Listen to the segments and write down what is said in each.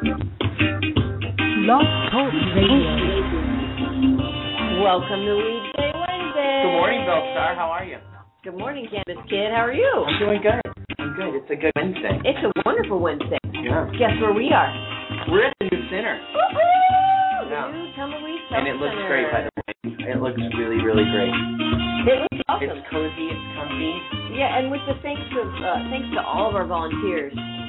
Blog Talk Radio. Welcome to Weedsday Wednesday. Good morning, Bellstar. How are you? Good morning, Cannabis Kid. How are you? I'm doing good. I'm good. It's a good Wednesday. It's a wonderful Wednesday. Yeah. Guess where we are? We're at the new center. Woo-hoo! Yeah. The new Tumbleweed And it looks Center. great, by the way. It looks really, really great. It looks awesome. It's cozy. It's comfy. Yeah, and with the thanks to all of our volunteers,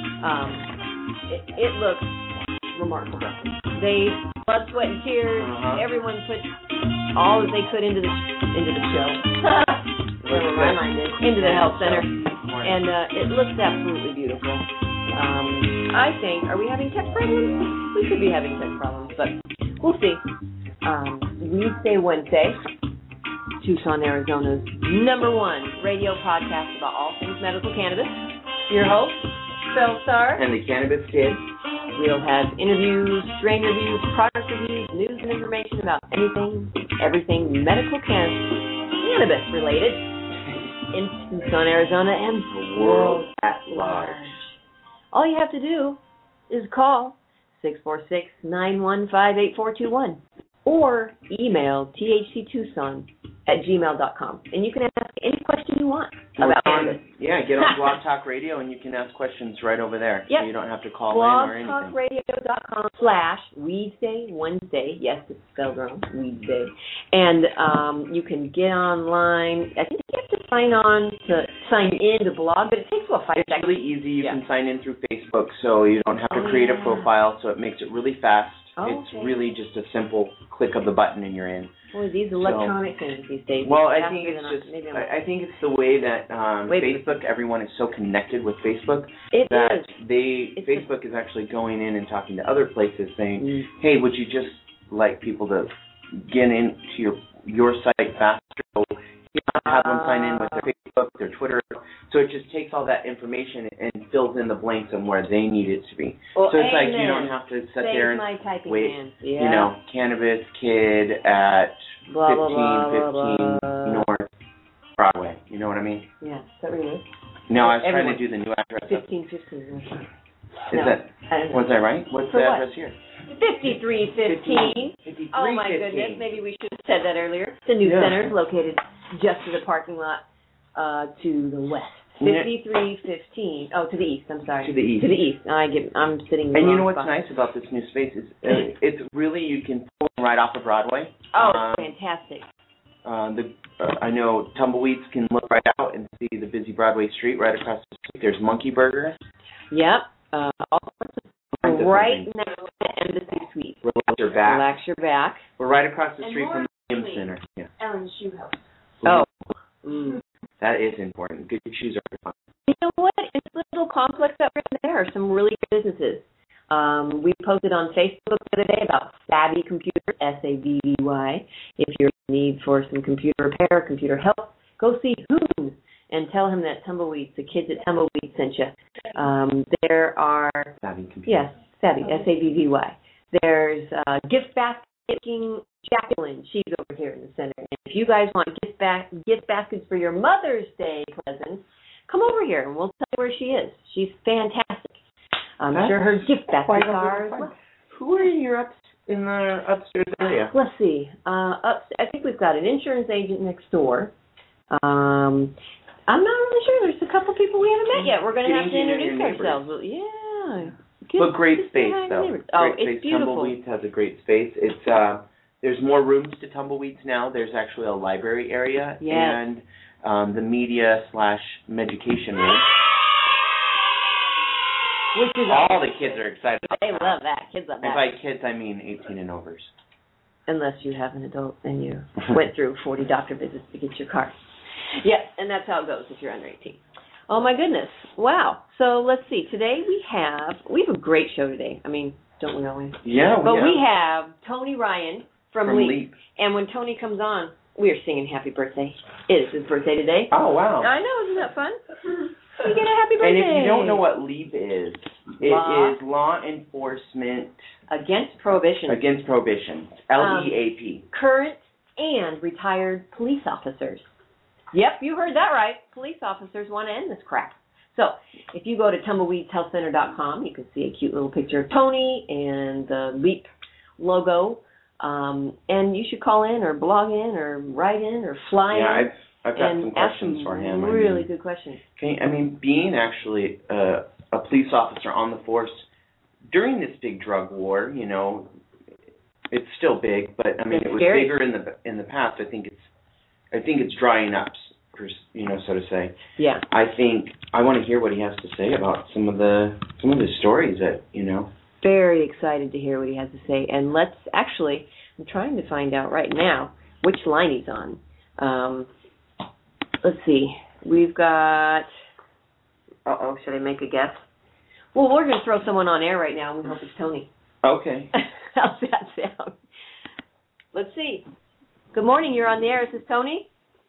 it looks remarkable. They blood, sweat, and tears. Everyone put all that they could into the show. Whatever my mind is, into the health center, and it looks absolutely beautiful. I think, are we having tech problems? We could be having tech problems, but we'll see. Weedsday Wednesday, Tucson, Arizona's #1 radio podcast about all things medical cannabis. Your host, Bellstar. And the Cannabis Kid. We'll have interviews, strain reviews, product reviews, news and information about anything, everything medical cannabis related in Tucson, Arizona, and The world at large. All you have to do is call 646-915-8421 or email thctucson@gmail.com. And you can ask any question you want about cannabis. Yeah, get on Blog Talk Radio and you can ask questions right over there. Yep. So you don't have to call in or anything. blogtalkradio.com/Weedsday Wednesday. Yes, it's spelled wrong, Weedsday. And you can get online. I think you have to sign in to blog, but it takes a 5 It's seconds. really easy. You can sign in through Facebook, so you don't have to create a profile, so it makes it really fast. It's really just a simple click of the button and you're in. Boy, these electronic things these days. Well, I think it's just, I think it's the way that Facebook, everyone is so connected with Facebook Facebook is actually going in and talking to other places saying, hey, would you just like people to get into your site faster? So have them sign in with their Facebook, their Twitter. So it just takes all that information and fills in the blanks on where they need it to be. Well, so it's like you don't have to sit there and wait. Yeah. You know, Cannabis Kid at blah, 1515 North Broadway. You know what I mean? Yeah. Is that where you live? No, I was trying to do the new address. 1515. Was I right? What's the address here? 5315. Oh my goodness, maybe we should have said that earlier. The new center is located just to the parking lot to the west. 5315. Oh, to the east. I'm sorry. To the east. To the east. I'm sitting. And you know what's nice about this new space is it's really you can pull right off of Broadway. Oh, fantastic. I know tumbleweeds can look right out and see the busy Broadway street right across the street. There's Monkey Burger. Yep. All sorts of right next to the Embassy Suite. Relax your back. Relax your back. We're right across the street from the Museum Center. Yeah. Ellen's Shoe House. Oh. That is important. Good shoes are fun. You know what? It's a little complex up there. Are some really good businesses. We posted on Facebook the other day about Savvy Computer, SAVVY. If you're in need for some computer repair, computer help, go see Hoon and tell him that the kids at Tumbleweed sent you. There are... Savvy Computer. Yes, Savvy, SAVVY. There's gift basket making Jacqueline. She's over here in the center. And if you guys want gift baskets for your Mother's Day presents, come over here and we'll tell you where she is. She's fantastic. I'm sure her gift baskets are as well. Who are you in the upstairs area? Let's see. I think we've got an insurance agent next door. I'm not really sure. There's a couple people we haven't met yet. We're going to have to introduce ourselves. Yeah. But great space, though. It's beautiful. Tumbleweeds has a great space. It's there's more rooms to Tumbleweeds now. There's actually a library area and the media/education room. Which is all the kids are excited about. They love that. Kids love that. And by kids, I mean 18 and overs. Unless you have an adult and you went through 40 doctor visits to get your card. Yeah, and that's how it goes if you're under 18. Oh, my goodness. Wow. So let's see. Today we have a great show today. I mean, don't we always? Yeah, But we have Tony Ryan from Leap. And when Tony comes on, we are singing happy birthday. It is his birthday today. Oh, wow. I know. Isn't that fun? You get a happy birthday. And if you don't know what LEAP is, it is Law Enforcement Against Prohibition. Against Prohibition. LEAP. Current and retired police officers. Yep, you heard that right. Police officers want to end this crap. So if you go to tumbleweedshealthcenter.com, you can see a cute little picture of Tony and the LEAP logo. And you should call in or blog in or write in or fly in. Yeah, I've got some questions for him. Really good questions. Okay, being actually a police officer on the force during this big drug war, it's still big, but it was bigger in the past. I think it's drying up, so to say. Yeah. I want to hear what he has to say about some of the stories that. Very excited to hear what he has to say, and I'm trying to find out right now which line he's on. Let's see. We've got. Should I make a guess? Well, we're going to throw someone on air right now. We hope it's Tony. Okay. How's that sound? Let's see. Good morning. You're on the air. Is this Tony?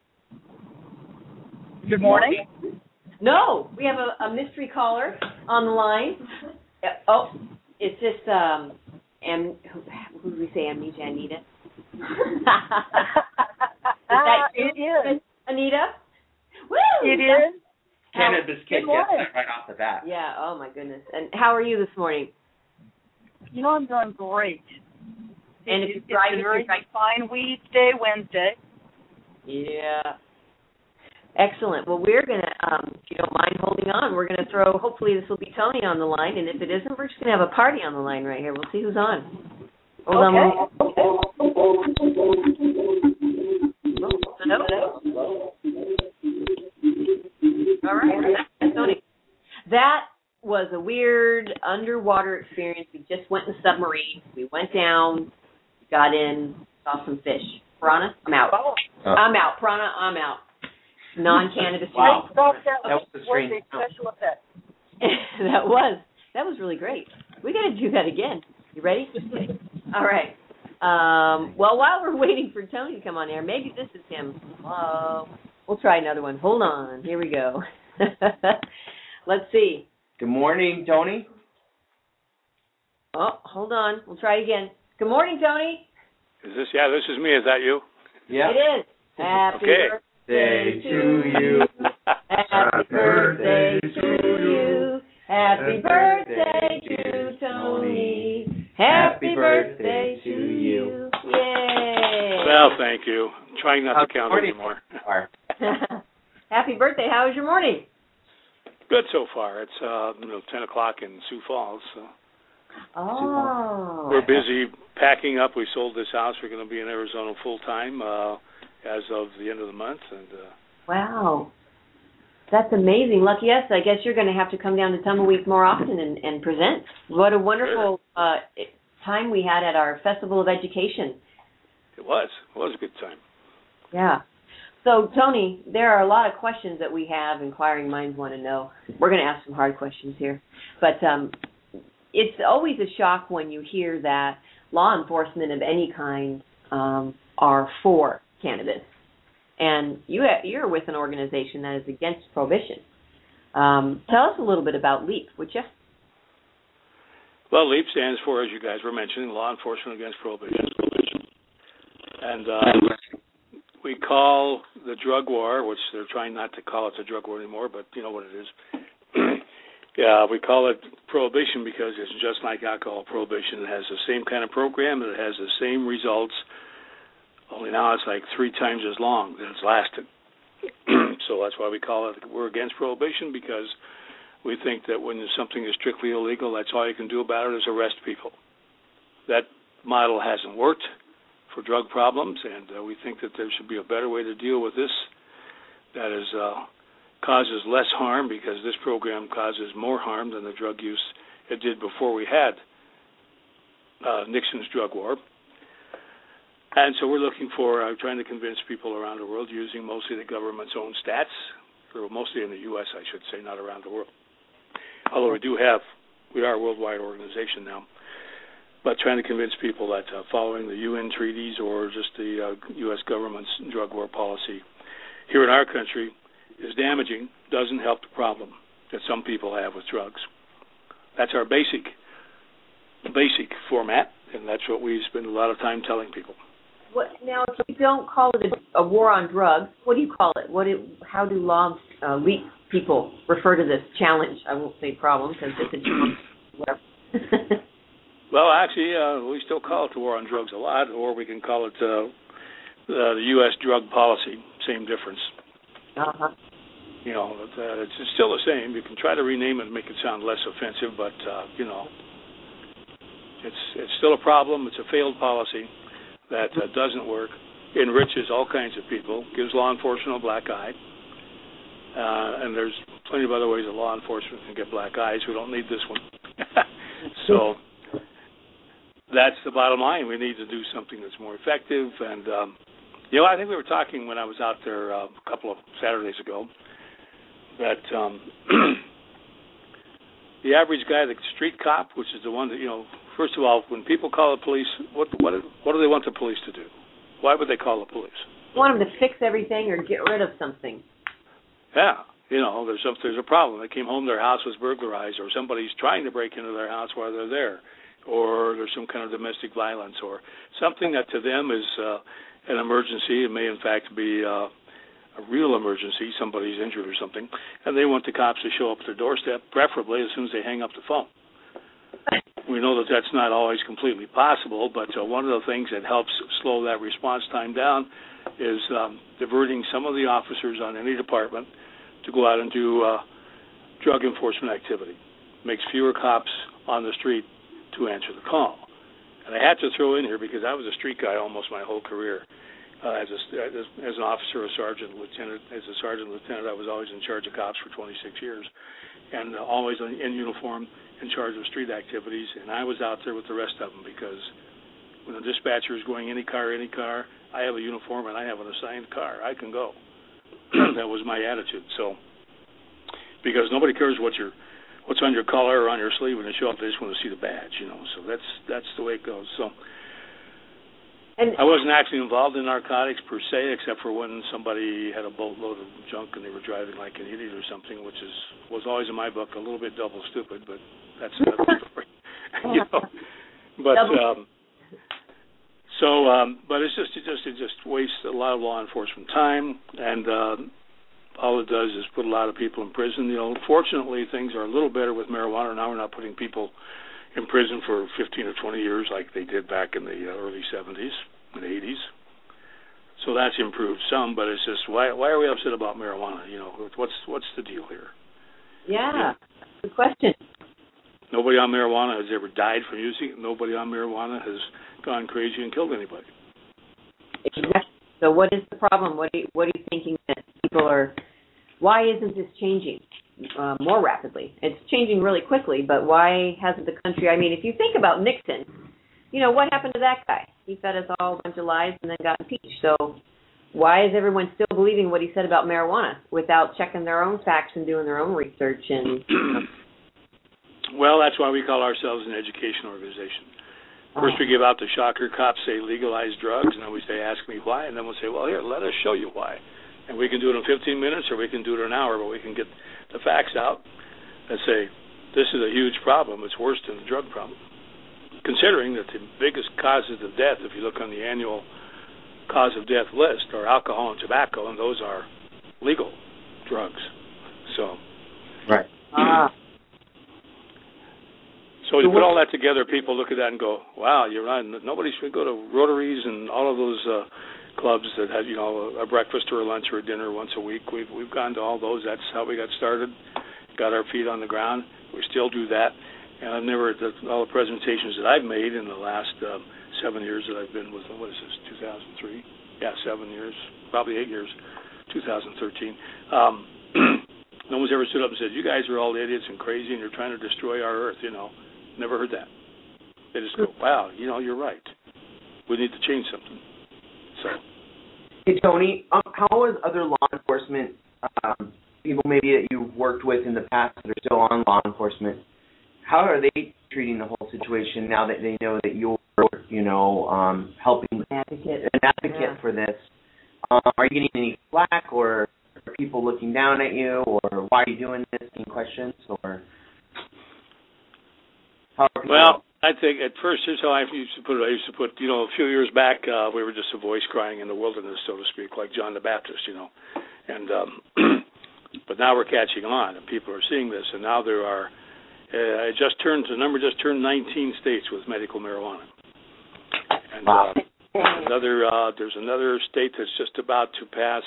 Good morning. No, we have a mystery caller on the line. Oh, it's just who do we say? Amnesia Anita. Is that you? It is. Anita? Woo! It is. Cannabis kid gets that right off the bat. Yeah, oh my goodness. And how are you this morning? I'm doing great. And if it's a very fine weed day, Wednesday. Yeah. Excellent. Well, we're going to, if you don't mind holding on, we're going to throw, hopefully this will be Tony on the line, and if it isn't, we're just going to have a party on the line right here. We'll see who's on. Hold on. Hello? All right. That's Tony. That was a weird underwater experience. We just went in the submarine. We went down, got in, saw some fish. Piranha, I'm out. I'm out. Piranha, I'm out. Non-cannabis. Wow. That was a strange special effect. That was really great. We got to do that again. You ready? All right. Well, while we're waiting for Tony to come on air, maybe this is him. We'll try another one. Hold on. Here we go. Let's see. Good morning, Tony. Oh, hold on. We'll try again. Good morning, Tony. This is me. Is that you? Yeah. It is. Happy birthday to you. Happy birthday to you. Happy birthday to Tony. Happy birthday to you. Yay. Well, thank you. I'm trying not to count anymore. Happy birthday. How was your morning? Good so far. It's 10 o'clock in Sioux Falls. So. Oh. We're busy packing up. We sold this house. We're going to be in Arizona full time as of the end of the month. And wow. That's amazing. Lucky us. I guess you're going to have to come down to Tumbleweed more often and present. What a wonderful time we had at our Festival of Education. It was a good time. Yeah. So, Tony, there are a lot of questions that we have, inquiring minds want to know. We're going to ask some hard questions here. But it's always a shock when you hear that law enforcement of any kind are for cannabis. And you're with an organization that is against prohibition. Tell us a little bit about LEAP, would you? Well, LEAP stands for, as you guys were mentioning, Law Enforcement Against Prohibition. And we call the drug war, which they're trying not to call it a drug war anymore, but you know what it is. Yeah, we call it prohibition because it's just like alcohol prohibition. It has the same kind of program, and it has the same results, only now it's like 3 times as long that it's lasted. So that's why we call it, we're against prohibition, because we think that when something is strictly illegal, that's all you can do about it is arrest people. That model hasn't worked for drug problems, and we think that there should be a better way to deal with this that is causes less harm, because this program causes more harm than the drug use it did before we had Nixon's drug war. And so we're looking for, trying to convince people around the world, using mostly the government's own stats, or mostly in the U.S., I should say, not around the world. Although we are a worldwide organization now, but trying to convince people that following the UN treaties or just the U.S. government's drug war policy here in our country is damaging, doesn't help the problem that some people have with drugs. That's our basic format, and that's what we spend a lot of time telling people. Now, if you don't call it a war on drugs, what do you call it? How do law elite people refer to this challenge. I won't say problem because it's a challenge. Whatever. Well, actually, we still call it the war on drugs a lot, or we can call it the U.S. drug policy. Same difference. Uh-huh. You know, it's still the same. You can try to rename it and make it sound less offensive, but, you know, it's still a problem. It's a failed policy that doesn't work, enriches all kinds of people, gives law enforcement a black eye, and there's plenty of other ways that law enforcement can get black eyes. We don't need this one. So that's the bottom line. We need to do something that's more effective. And, you know, I think we were talking when I was out there a couple of Saturdays ago that the average guy, the street cop, which is the one that, you know, first of all, when people call the police, what do they want the police to do? Why would they call the police? They want them to fix everything or get rid of something. Yeah. You know, there's a problem. They came home, their house was burglarized, or somebody's trying to break into their house while they're there, or there's some kind of domestic violence, or something that to them is an emergency. It may, in fact, be a real emergency. Somebody's injured or something, and they want the cops to show up at their doorstep, preferably as soon as they hang up the phone. We know that that's not always completely possible, but one of the things that helps slow that response time down is diverting some of the officers on any department to go out and do drug enforcement activity. Makes fewer cops on the street to answer the call. And I had to throw in here because I was a street guy almost my whole career. As an officer, a sergeant, lieutenant. As a sergeant, lieutenant, I was always in charge of cops for 26 years, and always in uniform, in charge of street activities. And I was out there with the rest of them because when the dispatcher is going any car, I have a uniform and I have an assigned car. I can go. That was my attitude. So, because nobody cares what's on your collar or on your sleeve when they show up, they just want to see the badge, you know. So that's the way it goes. So, and I wasn't actually involved in narcotics per se, except for when somebody had a boatload of junk and they were driving like an idiot or something, which was always in my book a little bit double stupid, but that's another story, you know. But but it just wastes a lot of law enforcement time, and all it does is put a lot of people in prison. You know, fortunately, things are a little better with marijuana now. We're not putting people in prison for 15 or 20 years like they did back in the early 70s and 80s. So that's improved some, but it's just why are we upset about marijuana? You know, what's the deal here? Yeah, good question. Nobody on marijuana has ever died from using it. Nobody on marijuana has gone crazy and killed anybody. Exactly. So what is the problem? What are you thinking that people are? Why isn't this changing more rapidly? It's changing really quickly, but why hasn't the country? I mean, if you think about Nixon, you know what happened to that guy? He fed us all a bunch of lies and then got impeached. So why is everyone still believing what he said about marijuana without checking their own facts and doing their own research? And well, that's why we call ourselves an education organization. First we give out the shocker, cops say legalize drugs, and then we say ask me why, and then we'll say, well, here, let us show you why. And we can do it in 15 minutes or we can do it in an hour, but we can get the facts out and say this is a huge problem. It's worse than the drug problem. Considering that the biggest causes of death, if you look on the annual cause of death list, are alcohol and tobacco, and those are legal drugs. So, right. So you put all that together, people look at that and go, wow, you're right. Nobody should go to Rotaries and all of those clubs that have, you know, a breakfast or a lunch or a dinner once a week. We've gone to all those. That's how we got started, got our feet on the ground. We still do that. And I've never, all the presentations that I've made in the last 7 years that I've been with them, what is this, 2003? Yeah, 7 years, probably 8 years, 2013. No one's ever stood up and said, you guys are all idiots and crazy and you're trying to destroy our earth, you know. Never heard that. They just go, wow, you know, you're right. We need to change something. So, hey, Tony, how is other law enforcement people maybe that you've worked with in the past that are still on law enforcement, how are they treating the whole situation now that they know that you're, you know, helping an advocate for this? Are you getting any flack, or are people looking down at you, or why are you doing this? Any questions, or how are people? Well, I think at first, here's how I used to put it. I used to put, you know, a few years back, we were just a voice crying in the wilderness, so to speak, like John the Baptist, you know. And But now we're catching on, and people are seeing this, and now there are. The number just turned 19 states with medical marijuana. And there's another state that's just about to pass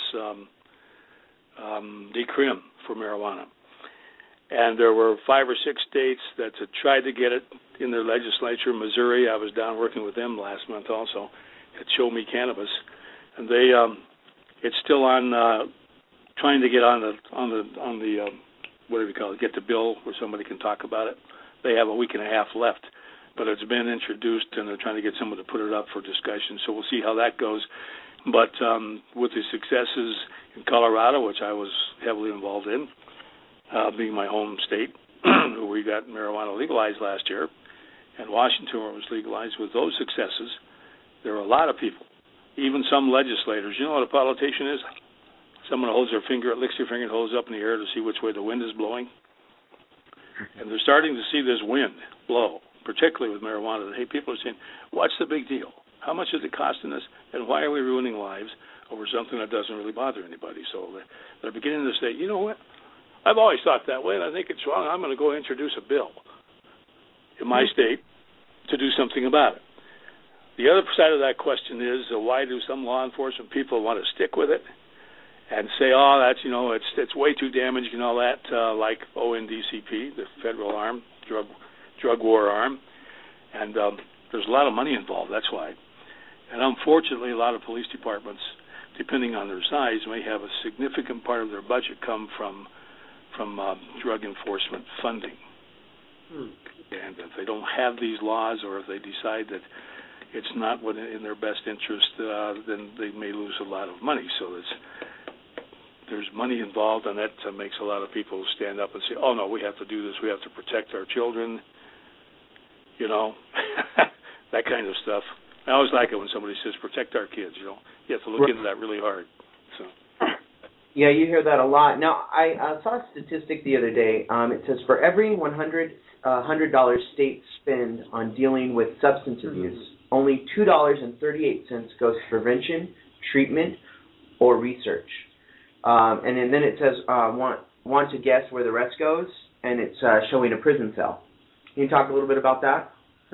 decrim for marijuana. And there were 5 or 6 states that had tried to get it in their legislature. Missouri, I was down working with them last month also at Show Me Cannabis, and they it's still on trying to get on the what do we call it? Get the bill where somebody can talk about it. They have a week and a half left, but it's been introduced, and they're trying to get someone to put it up for discussion. So we'll see how that goes. But with the successes in Colorado, which I was heavily involved in, being my home state, where we got marijuana legalized last year, and Washington, where it was legalized, with those successes, there are a lot of people, even some legislators. You know what a politician is? Someone holds their finger, licks their finger and holds it up in the air to see which way the wind is blowing. And they're starting to see this wind blow, particularly with marijuana. Hey, people are saying, what's the big deal? How much is it costing us? And why are we ruining lives over something that doesn't really bother anybody? So they're beginning to say, you know what? I've always thought that way, and I think it's wrong. I'm going to go introduce a bill in my state to do something about it. The other side of that question is, why do some law enforcement people want to stick with it and say, oh, that's, it's way too damaging and all that, like ONDCP, the federal arm, drug war arm, and there's a lot of money involved, that's why. And unfortunately, a lot of police departments, depending on their size, may have a significant part of their budget come from drug enforcement funding. And if they don't have these laws, or if they decide that it's not in their best interest, then they may lose a lot of money. So there's money involved, and that makes a lot of people stand up and say, oh, no, we have to do this. We have to protect our children, that kind of stuff. I always like it when somebody says protect our kids, You have to look into that really hard. So. Yeah, you hear that a lot. Now, I saw a statistic the other day. It says for every $100 states spend on dealing with substance abuse, only $2.38 goes to prevention, treatment, or research. And then it says, want to guess where the rest goes? And it's showing a prison cell. Can you talk a little bit about that?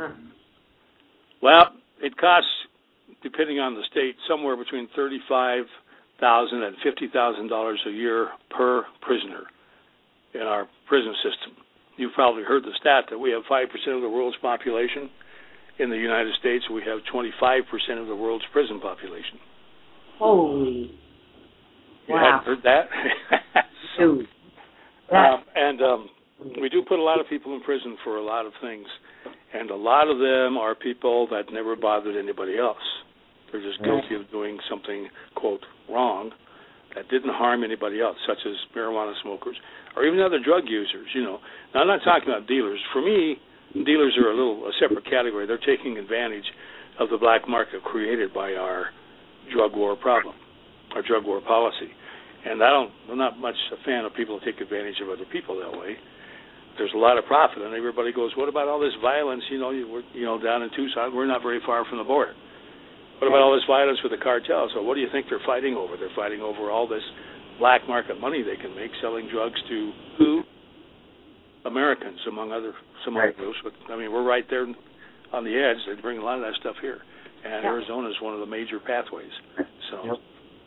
Well, it costs, depending on the state, somewhere between $35,000 and $50,000 a year per prisoner in our prison system. You've probably heard the stat that we have 5% of the world's population. In the United States, we have 25% of the world's prison population. Holy. You hadn't heard that? Dude. And we do put a lot of people in prison for a lot of things, and a lot of them are people that never bothered anybody else. They're just guilty of doing something, quote, wrong, that didn't harm anybody else, such as marijuana smokers or even other drug users, Now, I'm not talking about dealers. For me, dealers are a separate category. They're taking advantage of the black market created by our drug war problem, our drug war policy. And I'm not much a fan of people who take advantage of other people that way. There's a lot of profit, and everybody goes, what about all this violence? Down in Tucson, we're not very far from the border. What about all this violence with the cartels? So what do you think they're fighting over? They're fighting over all this black market money they can make selling drugs to who? Americans, among some other groups. But, we're right there on the edge. They bring a lot of that stuff here. And Arizona is one of the major pathways. So,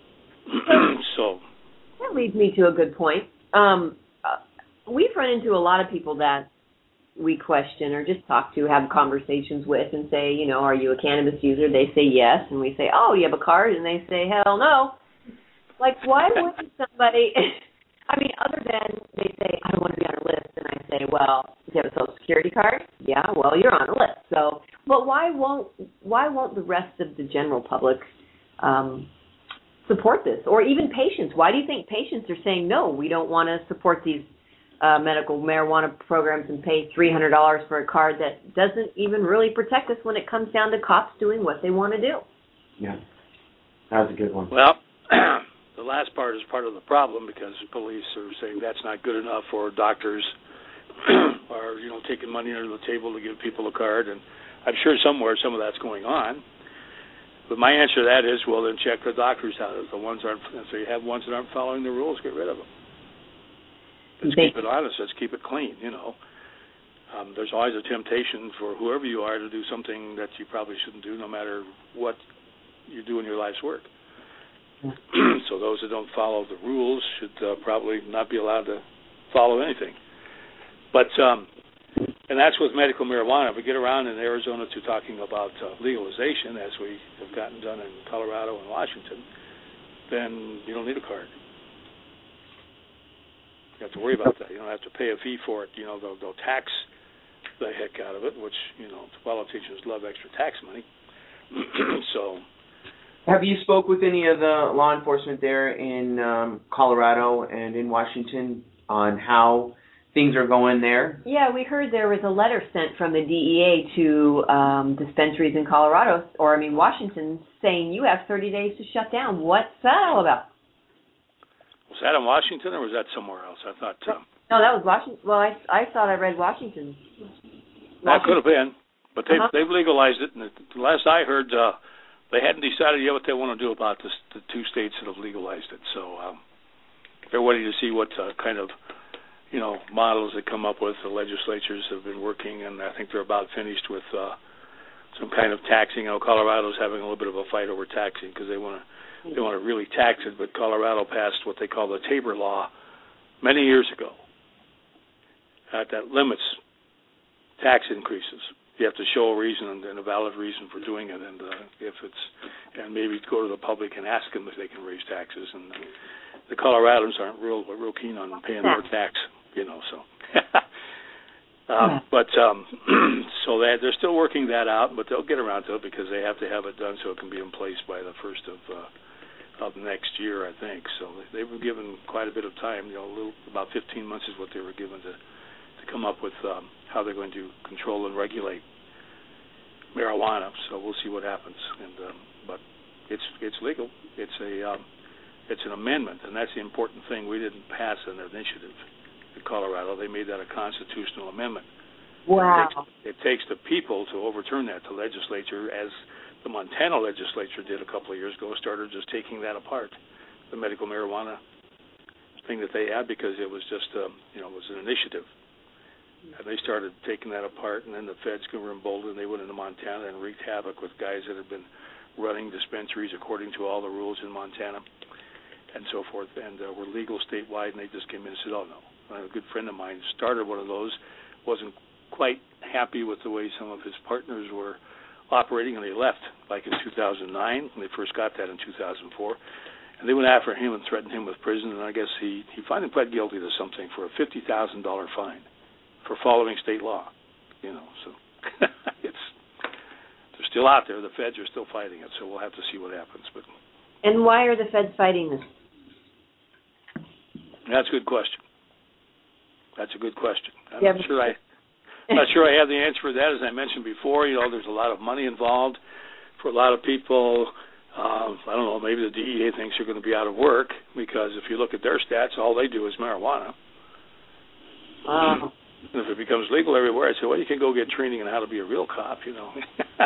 so that leads me to a good point. We've run into a lot of people that we question or just talk to, have conversations with, and say, are you a cannabis user? They say yes, and we say, oh, you have a card? And they say, hell no. Like, why wouldn't somebody, other than they say, I don't want to be on a list, and I say, well, do you have a Social Security card? Yeah, well, you're on a list. So, but why won't the rest of the general public support this? Or even patients? Why do you think patients are saying, no, we don't want to support these medical marijuana programs and pay $300 for a card that doesn't even really protect us when it comes down to cops doing what they want to do? Yeah, that's a good one. Well, the last part is part of the problem, because the police are saying that's not good enough, or doctors are, taking money under the table to give people a card, and I'm sure somewhere some of that's going on. But my answer to that is, well, then check the doctors out. If you have ones that aren't following the rules, get rid of them. Let's keep it honest. Let's keep it clean, you know. There's always a temptation for whoever you are to do something that you probably shouldn't do, no matter what you do in your life's work. So those that don't follow the rules should probably not be allowed to follow anything. But and that's with medical marijuana. If we get around in Arizona to talking about legalization, as we have gotten done in Colorado and Washington, then you don't need a card. You have to worry about that. You don't have to pay a fee for it. You know, they'll tax the heck out of it, which, you know, politicians love extra tax money. So, have you spoke with any of the law enforcement there in Colorado and in Washington on how things are going there? Yeah, we heard there was a letter sent from the DEA to dispensaries in Washington, saying you have 30 days to shut down. What's that all about? Was that in Washington or was that somewhere else? I thought. No, that was Washington. Well, I thought I read Washington. That could have been, but they've legalized it. And the last I heard, they hadn't decided yet what they want to do about this, the two states that have legalized it. So they're waiting to see what kind of, you know, models they come up with. The legislatures have been working, and I think they're about finished with some kind of taxing. You know, Colorado's having a little bit of a fight over taxing because they want to really tax it. But Colorado passed what they call the Tabor Law many years ago that limits tax increases. You have to show a reason and a valid reason for doing it, and and maybe go to the public and ask them if they can raise taxes. And the Coloradans aren't real keen on paying more tax, you know. So, so they're still working that out, but they'll get around to it because they have to have it done so it can be in place by the first of next year, I think. So they were given quite a bit of time. You know, about 15 months is what they were given to come up with how they're going to control and regulate marijuana. So we'll see what happens. And but it's legal. It's an amendment, and that's the important thing. We didn't pass an initiative in Colorado. They made that a constitutional amendment. Wow. It takes the people to overturn that. The legislature, as the Montana legislature did a couple of years ago, started just taking that apart, the medical marijuana thing that they had, because it was just it was an initiative. And they started taking that apart, and then the feds were emboldened. They went into Montana and wreaked havoc with guys that had been running dispensaries according to all the rules in Montana and so forth, and were legal statewide, and they just came in and said, oh, no. A good friend of mine started one of those, wasn't quite happy with the way some of his partners were operating, and they left, like in 2009, when they first got that in 2004. And they went after him and threatened him with prison, and I guess he finally pled guilty to something for a $50,000 fine for following state law, you know. So they're still out there. The feds are still fighting it, so we'll have to see what happens. But and why are the feds fighting this? That's a good question. I'm not sure I have the answer for that. As I mentioned before, you know, there's a lot of money involved for a lot of people. I don't know, maybe the DEA thinks you're going to be out of work, because if you look at their stats, all they do is marijuana. And if it becomes legal everywhere, I say, well, you can go get training on how to be a real cop, you know.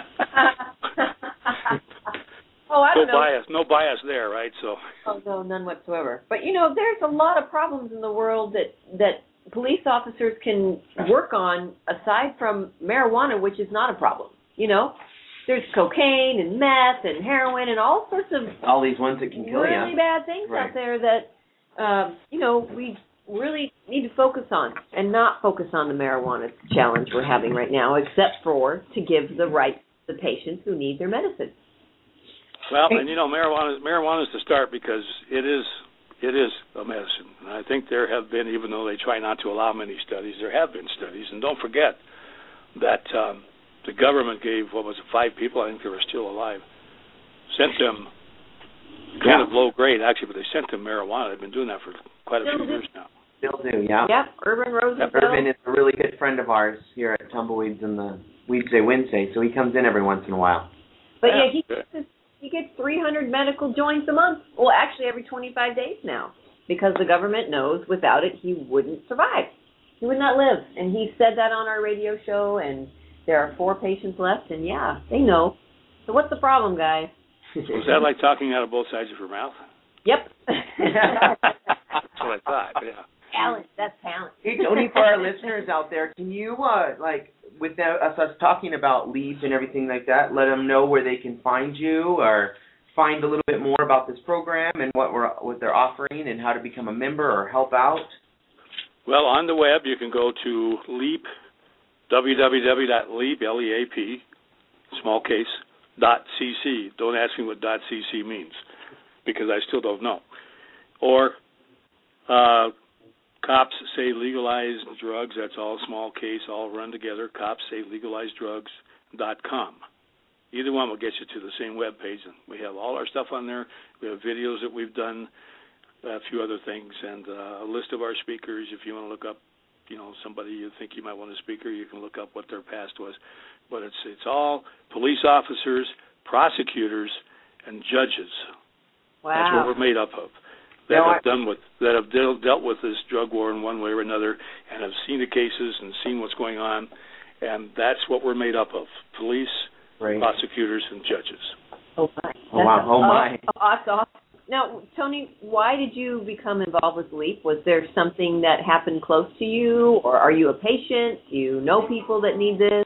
I don't know. No bias there, right? So. Oh, no, none whatsoever. But, you know, there's a lot of problems in the world that police officers can work on aside from marijuana, which is not a problem, you know. There's cocaine and meth and heroin and all sorts of all these ones that can kill you. Really bad things out there that, you know, we really need to focus on, and not focus on the marijuana challenge we're having right now, except for to give the right to the patients who need their medicine. Well, and you know, marijuana is the start, because it is a medicine. And I think there have been, even though they try not to allow many studies, there have been studies. And don't forget that the government gave, 5 people, I think they were still alive, sent them kind of low grade, actually, but they sent them marijuana. They've been doing that for quite a few years now. Still do, yeah. Yep, Urban Rosenfeld. Urban is a really good friend of ours here at Tumbleweeds and the Weedsday Wednesday, so he comes in every once in a while. But he gets 300 medical joints a month. Well, actually, every 25 days now, because the government knows without it he wouldn't survive. He would not live. And he said that on our radio show, and there are 4 patients left, and yeah, they know. So what's the problem, guys? Was that like talking out of both sides of your mouth? Yep. That's what I thought, yeah. talent. That's talent. Hey, Tony, for our listeners out there, can you, with us talking about LEAP and everything like that, let them know where they can find you or find a little bit more about this program and what they're offering and how to become a member or help out? Well, on the web, you can go to LEAP, www.leap, L-E-A-P, small case, .cc. Don't ask me what .cc means, because I still don't know. Or Cops Say Legalized Drugs, that's all small case, all run together, copssaylegalizeddrugs.com. Either one will get you to the same web page, and we have all our stuff on there. We have videos that we've done, a few other things, and a list of our speakers. If you want to look up, somebody you think you might want a speaker, you can look up what their past was. But it's all police officers, prosecutors, and judges. Wow. That's what we're made up of. That have dealt with this drug war in one way or another, and have seen the cases and seen what's going on, and that's what we're made up of: police, prosecutors, and judges. Oh my! My! Awesome. Now, Tony, why did you become involved with LEAP? Was there something that happened close to you, or are you a patient? Do you know people that need this?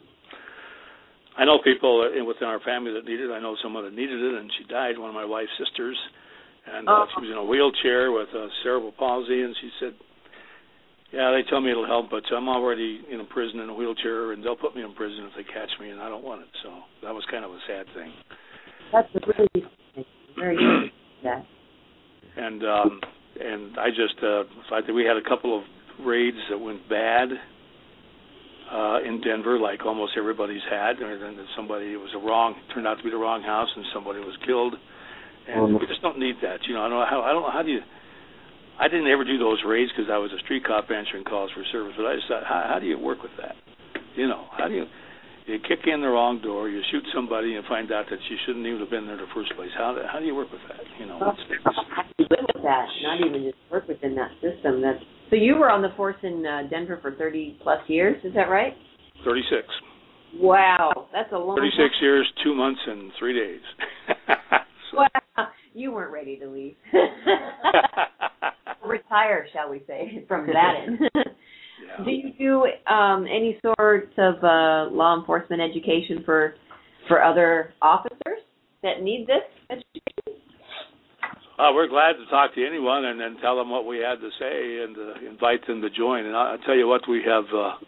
I know people within our family that need it. I know someone that needed it, and she died, one of my wife's sisters. And she was in a wheelchair with cerebral palsy, and she said, yeah, they tell me it'll help, but I'm already in a prison in a wheelchair, and they'll put me in prison if they catch me, and I don't want it. So that was kind of a sad thing. That's really very good. Yeah. And I just, we had a couple of raids that went bad in Denver, like almost everybody's had, and then turned out to be the wrong house, and somebody was killed. And we just don't need that. I don't know how do you. I didn't ever do those raids because I was a street cop answering calls for service. But I just thought, how do you work with that? How do you kick in the wrong door, you shoot somebody, and find out that you shouldn't even have been there in the first place? How do you work with that? How do you live with that? Not even just work within that system. So you were on the force in Denver for 30 plus years. Is that right? 36. Wow, that's a long 36 time. years, 2 months, and 3 days. Wow, you weren't ready to leave. Retire, shall we say, from that end. Yeah. Do you do any sort of law enforcement education for other officers that need this education? We're glad to talk to anyone and then tell them what we had to say and invite them to join. And I'll tell you what, we have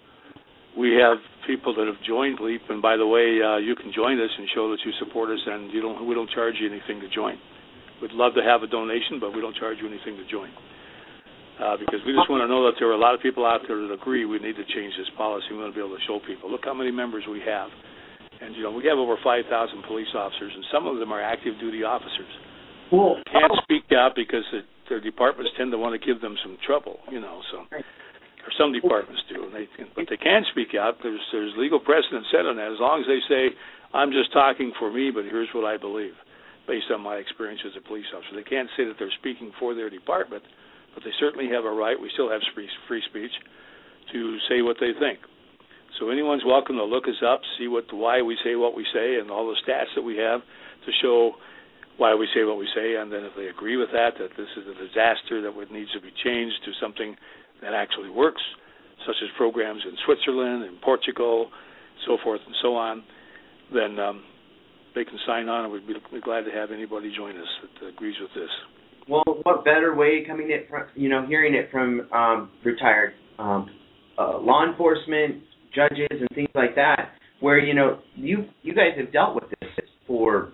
people that have joined LEAP, and by the way, you can join us and show that you support us, and we don't charge you anything to join. We'd love to have a donation, but we don't charge you anything to join. Because we just want to know that there are a lot of people out there that agree we need to change this policy. We want to be able to show people, look how many members we have. And, we have over 5,000 police officers, and some of them are active duty officers. Cool. Can't speak out because their departments tend to want to give them some trouble, so... Or some departments do, but they can speak out. There's legal precedent set on that. As long as they say, I'm just talking for me, but here's what I believe, based on my experience as a police officer. They can't say that they're speaking for their department, but they certainly have a right. We still have free speech to say what they think. So anyone's welcome to look us up, see why we say what we say, and all the stats that we have to show why we say what we say. And then if they agree with that this is a disaster that needs to be changed to something that actually works, such as programs in Switzerland and Portugal, so forth and so on, then they can sign on, and we'd be glad to have anybody join us that agrees with this. Well, what better way hearing it from retired law enforcement, judges, and things like that, where you guys have dealt with this for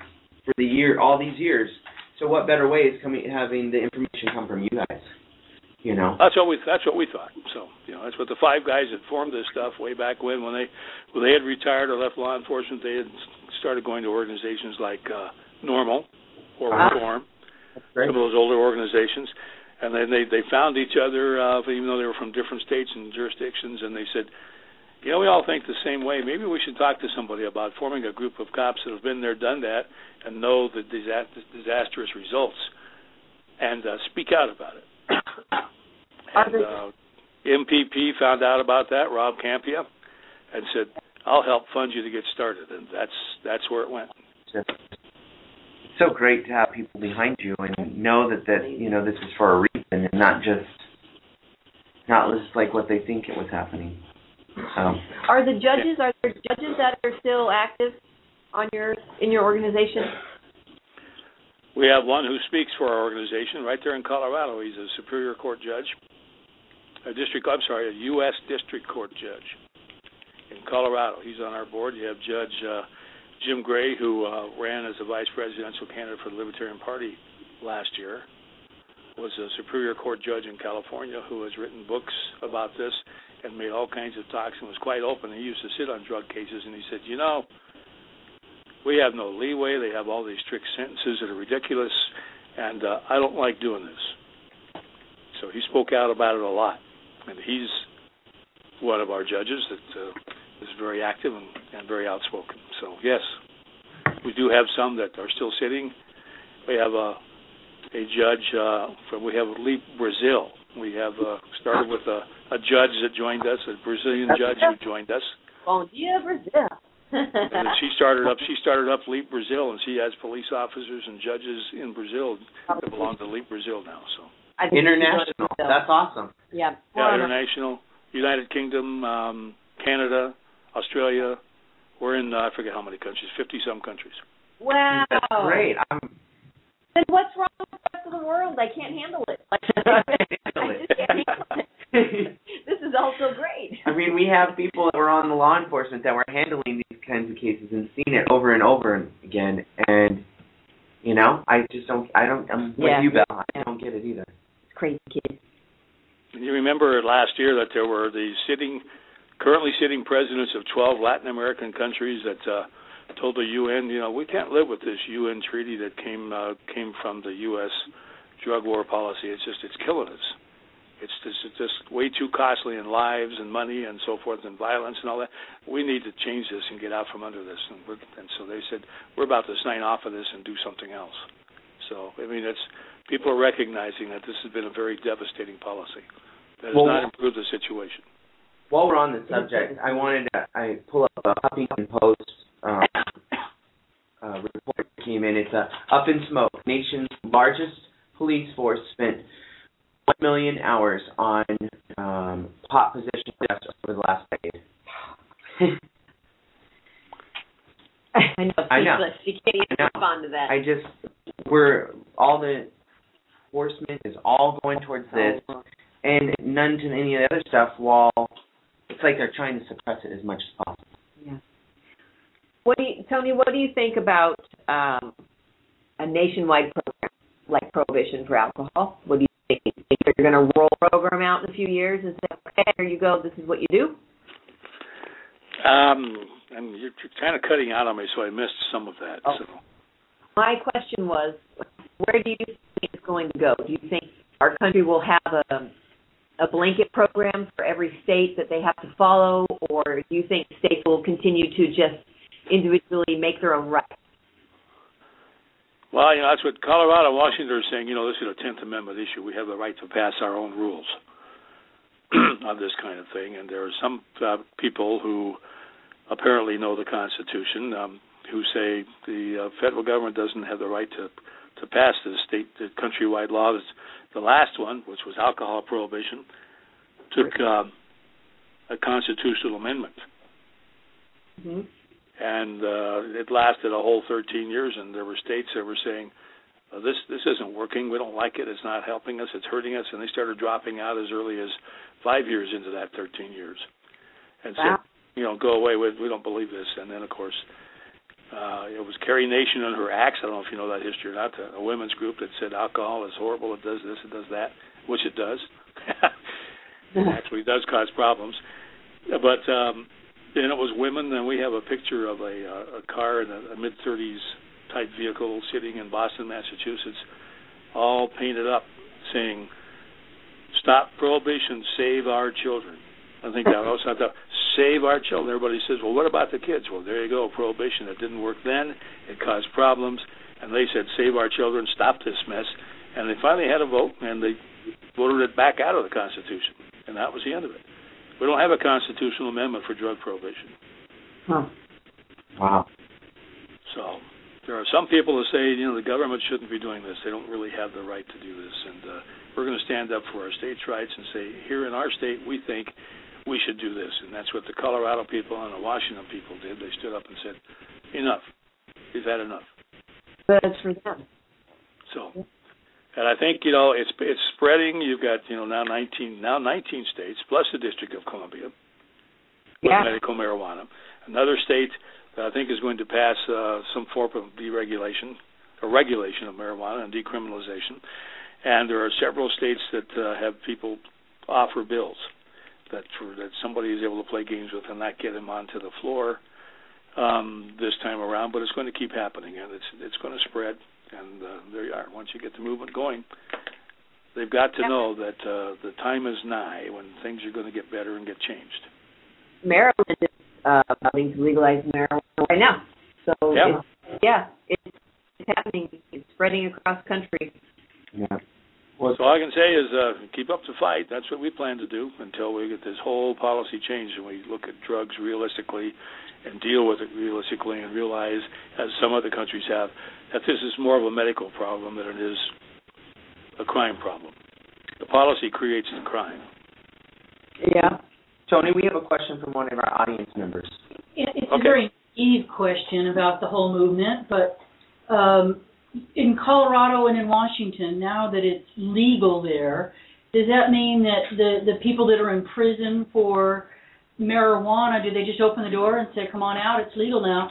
all these years. So what better way is having the information come from you guys? That's what we thought. So that's what the 5 guys that formed this stuff way back when they had retired or left law enforcement. They had started going to organizations like Normal or Reform, some of those older organizations, and then they found each other, even though they were from different states and jurisdictions, and they said, we all think the same way. Maybe we should talk to somebody about forming a group of cops that have been there, done that, and know the disastrous results, and speak out about it. And MPP found out about that, Rob Campia, and said, I'll help fund you to get started. And that's where it went. It's so great to have people behind you and know that this is for a reason and not just not just like what they think it was happening. Are there judges that are still active in your organization? We have one who speaks for our organization right there in Colorado. He's a Superior Court judge, a U.S. District Court judge in Colorado. He's on our board. You have Judge Jim Gray, who ran as a vice presidential candidate for the Libertarian Party last year, was a Superior Court judge in California who has written books about this and made all kinds of talks and was quite open. He used to sit on drug cases, and he said, we have no leeway. They have all these strict sentences that are ridiculous, and I don't like doing this. So he spoke out about it a lot, and he's one of our judges that is very active and very outspoken. So, yes, we do have some that are still sitting. We have a judge we have Leap Brazil. We have started with a judge that joined us, a Brazilian judge who joined us. Bom dia, Brazil. And then she started up Leap Brazil, and she has police officers and judges in Brazil that belong to Leap Brazil now. So international, that's awesome. Yeah, international, United Kingdom, Canada, Australia. We're in I forget how many countries, 50-some countries. Wow, that's great. Then what's wrong with the rest of the world? I can't handle it. I just can't handle it. This is also great. I mean, we have people that were on the law enforcement that were handling these kinds of cases and seen it over and over again. And, I'm with you, Belle. I don't get it either. It's crazy, kid. You remember last year that there were the currently sitting presidents of 12 Latin American countries that told the UN, we can't live with this UN treaty that came from the U.S. drug war policy. It's killing us. It's just way too costly in lives and money and so forth and violence and all that. We need to change this and get out from under this. And so they said, we're about to sign off of this and do something else. So, people are recognizing that this has been a very devastating policy. That has not improved the situation. While we're on the subject, I pull up a Huffington Post report that came in. It's Up in Smoke. Nation's largest police force spent 1 million hours on pot possession deaths over the last decade. I know. You can't even respond to that. All the enforcement is all going towards this, and none to any of the other stuff, while it's like they're trying to suppress it as much as possible. Yeah. Tony, what do you think about a nationwide program like Prohibition for alcohol? What do you think? Think you're going to roll a program out in a few years and say, okay, here you go, this is what you do? And you're kind of cutting out on me, so I missed some of that. Oh. So. My question was, where do you think it's going to go? Do you think our country will have a blanket program for every state that they have to follow, or do you think states will continue to just individually make their own rights? Well, that's what Colorado and Washington are saying. This is a 10th Amendment issue. We have the right to pass our own rules on this kind of thing. And there are some people who apparently know the Constitution who say the federal government doesn't have the right to pass the countrywide laws. The last one, which was alcohol prohibition, took a constitutional amendment. Mm-hmm. And it lasted a whole 13 years, and there were states that were saying, this isn't working, we don't like it, it's not helping us, it's hurting us, and they started dropping out as early as 5 years into that 13 years. And wow. said, go away, we don't believe this. And then, of course, it was Carrie Nation and her Acts, I don't know if you know that history or not, a women's group that said alcohol is horrible, it does this, it does that, which it does. It actually does cause problems. But then it was women, and we have a picture of a car in a mid-30s type vehicle sitting in Boston, Massachusetts, all painted up saying, "Stop prohibition, save our children." I think that was not that. Save our children. Everybody says, well, what about the kids? Well, there you go, prohibition. It didn't work then. It caused problems. And they said, save our children, stop this mess. And they finally had a vote, and they voted it back out of the Constitution. And that was the end of it. We don't have a constitutional amendment for drug prohibition. Huh. Wow. So there are some people who say, the government shouldn't be doing this. They don't really have the right to do this. And We're going to stand up for our states' rights and say, here in our state, we think we should do this. And that's what the Colorado people and the Washington people did. They stood up and said, enough. We've had enough. But it's for them. So, and I think, it's spreading. You've got, now 19 states, plus the District of Columbia, with medical marijuana. Another state that I think is going to pass some form of deregulation, or regulation of marijuana and decriminalization. And there are several states that have people offer bills that somebody is able to play games with and not get them onto the floor this time around. But it's going to keep happening, and it's going to spread. And there you are. Once you get the movement going, they've got to know that the time is nigh when things are going to get better and get changed. Maryland is voting to legalize marijuana right now. So it's happening. It's spreading across the country. Yeah. Well, so all I can say is keep up the fight. That's what we plan to do until we get this whole policy changed and we look at drugs realistically and deal with it realistically and realize, as some other countries have, that this is more of a medical problem than it is a crime problem. The policy creates the crime. Yeah. Tony, we have a question from one of our audience members. It's a very naive question about the whole movement, but in Colorado and in Washington, now that it's legal there, does that mean that the people that are in prison for marijuana, do they just open the door and say, come on out, it's legal now?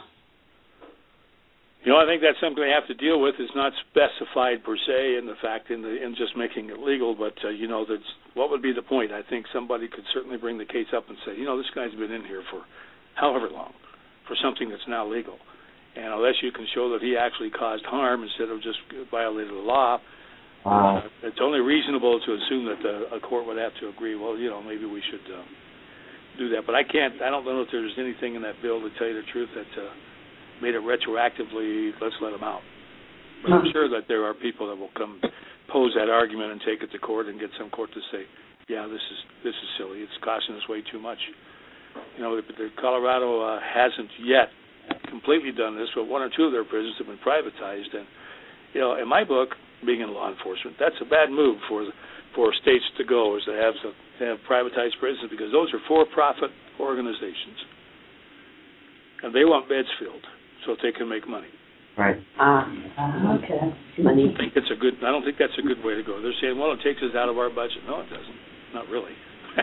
I think that's something they have to deal with. It's not specified per se in the fact in just making it legal, but that's what would be the point? I think somebody could certainly bring the case up and say, this guy's been in here for however long for something that's now legal. And unless you can show that he actually caused harm instead of just violated the law, it's only reasonable to assume that a court would have to agree, well, maybe we should do that. But I don't know if there's anything in that bill, to tell you the truth, that made it retroactively, let's let him out. But I'm sure that there are people that will come pose that argument and take it to court and get some court to say, yeah, this is silly. It's costing us way too much. Colorado hasn't yet completely done this, but one or two of their prisons have been privatized. And, in my book, being in law enforcement, that's a bad move for states to go, is to have privatized prisons, because those are for-profit organizations. And they want beds filled so that they can make money. Right. Okay. Money. I don't think that's a good way to go. They're saying, well, it takes us out of our budget. No, it doesn't. Not really.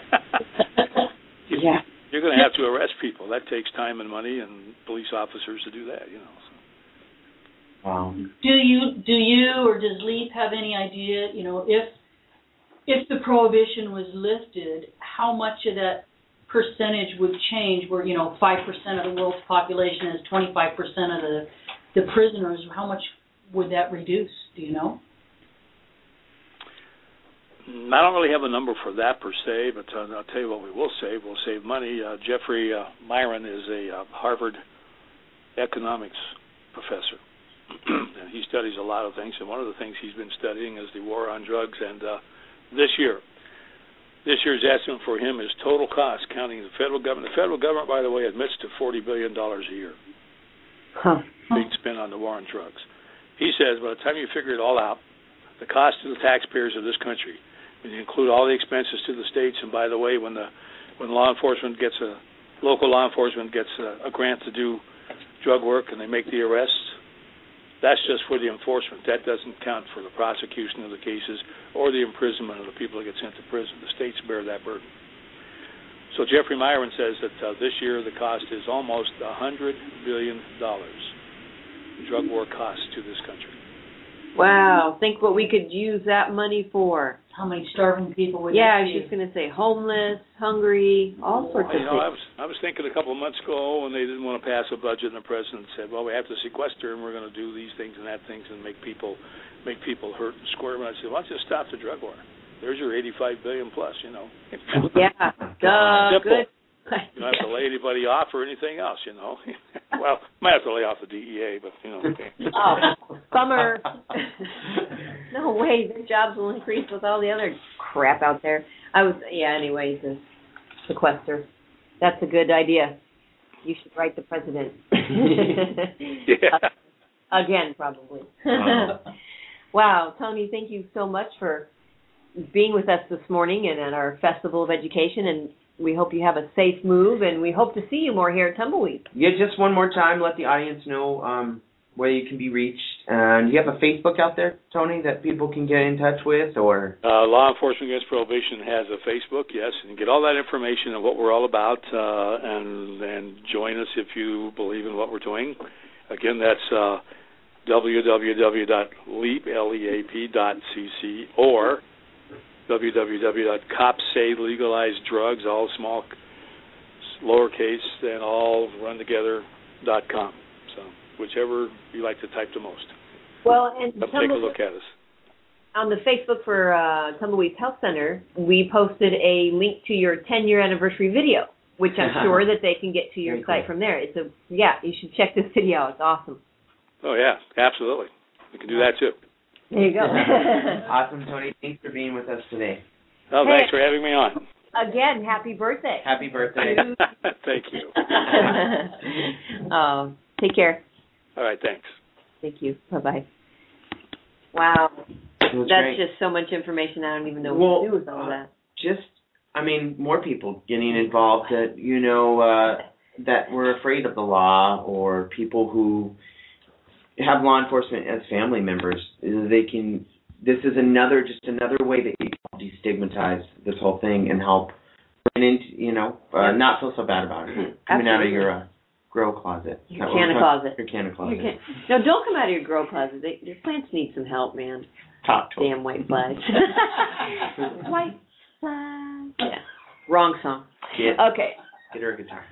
Yeah. You're going to have to arrest people. That takes time and money and police officers to do that, So. Wow. Do you or does LEAP have any idea, if the prohibition was lifted, how much of that percentage would change where, 5% of the world's population has 25% of the prisoners? How much would that reduce? Do you know? I don't really have a number for that per se, but I'll tell you what we will save. We'll save money. Jeffrey Myron is a Harvard economics professor, and he studies a lot of things, and one of the things he's been studying is the war on drugs. And this year's estimate for him is total cost, counting the federal government. The federal government, by the way, admits to $40 billion a year being spent on the war on drugs. He says by the time you figure it all out, the cost to the taxpayers of this country, when you include all the expenses to the states, and by the way, when local law enforcement gets a grant to do drug work and they make the arrests, that's just for the enforcement. That doesn't count for the prosecution of the cases or the imprisonment of the people that get sent to prison. The states bear that burden. So Jeffrey Myron says that this year the cost is almost $100 billion, drug war costs to this country. Wow, think what we could use that money for. How many starving people would I was just going to say homeless, hungry, all sorts of things. I was thinking a couple of months ago when they didn't want to pass a budget and the president said, well, we have to sequester and we're going to do these things and that things and make people hurt and squirm. And I said, why don't you stop the drug war? There's your $85 billion plus, Yeah, good. You don't have to lay anybody off or anything else, Well, might have to lay off the DEA, but, Okay. Oh, bummer. No way, their jobs will increase with all the other crap out there. Anyway, the sequester. That's a good idea. You should write the president. Yeah. Again, probably. Wow, Tony, thank you so much for being with us this morning and at our Festival of Education, and we hope you have a safe move, and we hope to see you more here at Tumbleweed. Yeah, just one more time, let the audience know where you can be reached. And you have a Facebook out there, Tony, that people can get in touch with, or? Law Enforcement Against Prohibition has a Facebook, yes, and get all that information on what we're all about, and join us if you believe in what we're doing. Again, that's www.leap.cc or www.copsaylegalizedrugs, all small, lowercase, and all run together.com. So whichever you like to type the most. Well, and take a look at us. On the Facebook for Tumbleweeds Health Center, we posted a link to your 10-year anniversary video, which I'm sure that they can get to your site from there. You should check this video out. It's awesome. Oh, yeah, absolutely. We can do that, too. There you go. Awesome, Tony. Thanks for being with us today. Oh, thanks for having me on. Again, happy birthday. Happy birthday. Thank you. Take care. All right, thanks. Thank you. Bye-bye. Wow. That's great. just so much information. I don't even know what to do with all that. More people getting involved that, that were afraid of the law, or people who have law enforcement as family members. This is another way that you can destigmatize this whole thing and help not feel so bad about it. Coming out of your grow closet. Your canna closet. Your canna closet. No, don't come out of your grow closet. Your plants need some help, man. Damn white flags. White flags. Yeah. Wrong song. Okay. Get her a guitar.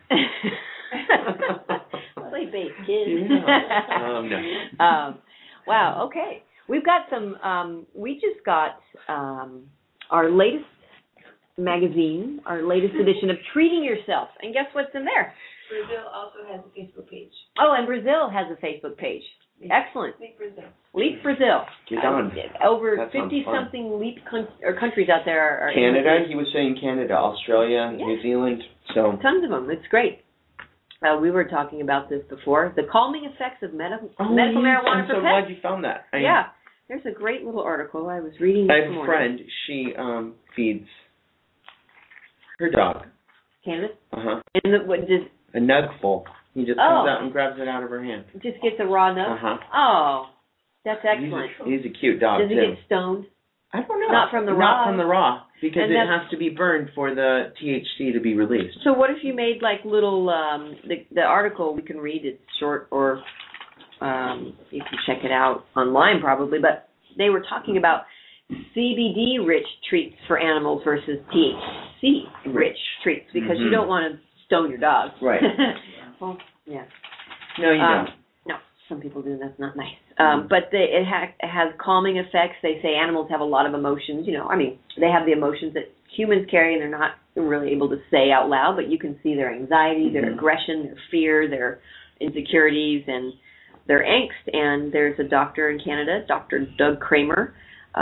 Play bass, kid. No. Wow, okay. We've got some, we just got our latest magazine, our latest edition of Treating Yourself. And guess what's in there? Brazil also has a Facebook page. Oh, and Brazil has a Facebook page. Excellent. Leap Brazil. Leap Brazil. Get on. Over 50-something Leap countries out there are Canada, he was saying Canada, Australia, New Zealand. So tons of them. It's great. We were talking about this before. The calming effects of medical marijuana for pets. I'm so glad you found that. There's a great little article I was reading this morning. I have a friend. She feeds her dog. Cannabis? Uh-huh. And a nugful. He just comes out and grabs it out of her hand. Just gets a raw nug? Uh-huh. Oh, that's excellent. He's a cute dog, Does he get stoned? I don't know. Not from the raw? Not from the raw, because it has to be burned for the THC to be released. So what if you made like little, the article we can read, it's short, or you can check it out online probably, but they were talking about CBD-rich treats for animals versus THC-rich treats, because you don't want to stone your dog. Right. Well, yeah. No, you don't. No, some people do. That's not nice. But it has calming effects. They say animals have a lot of emotions. They have the emotions that humans carry, and they're not really able to say out loud, but you can see their anxiety, their aggression, their fear, their insecurities, and their angst. And there's a doctor in Canada, Dr. Doug Kramer,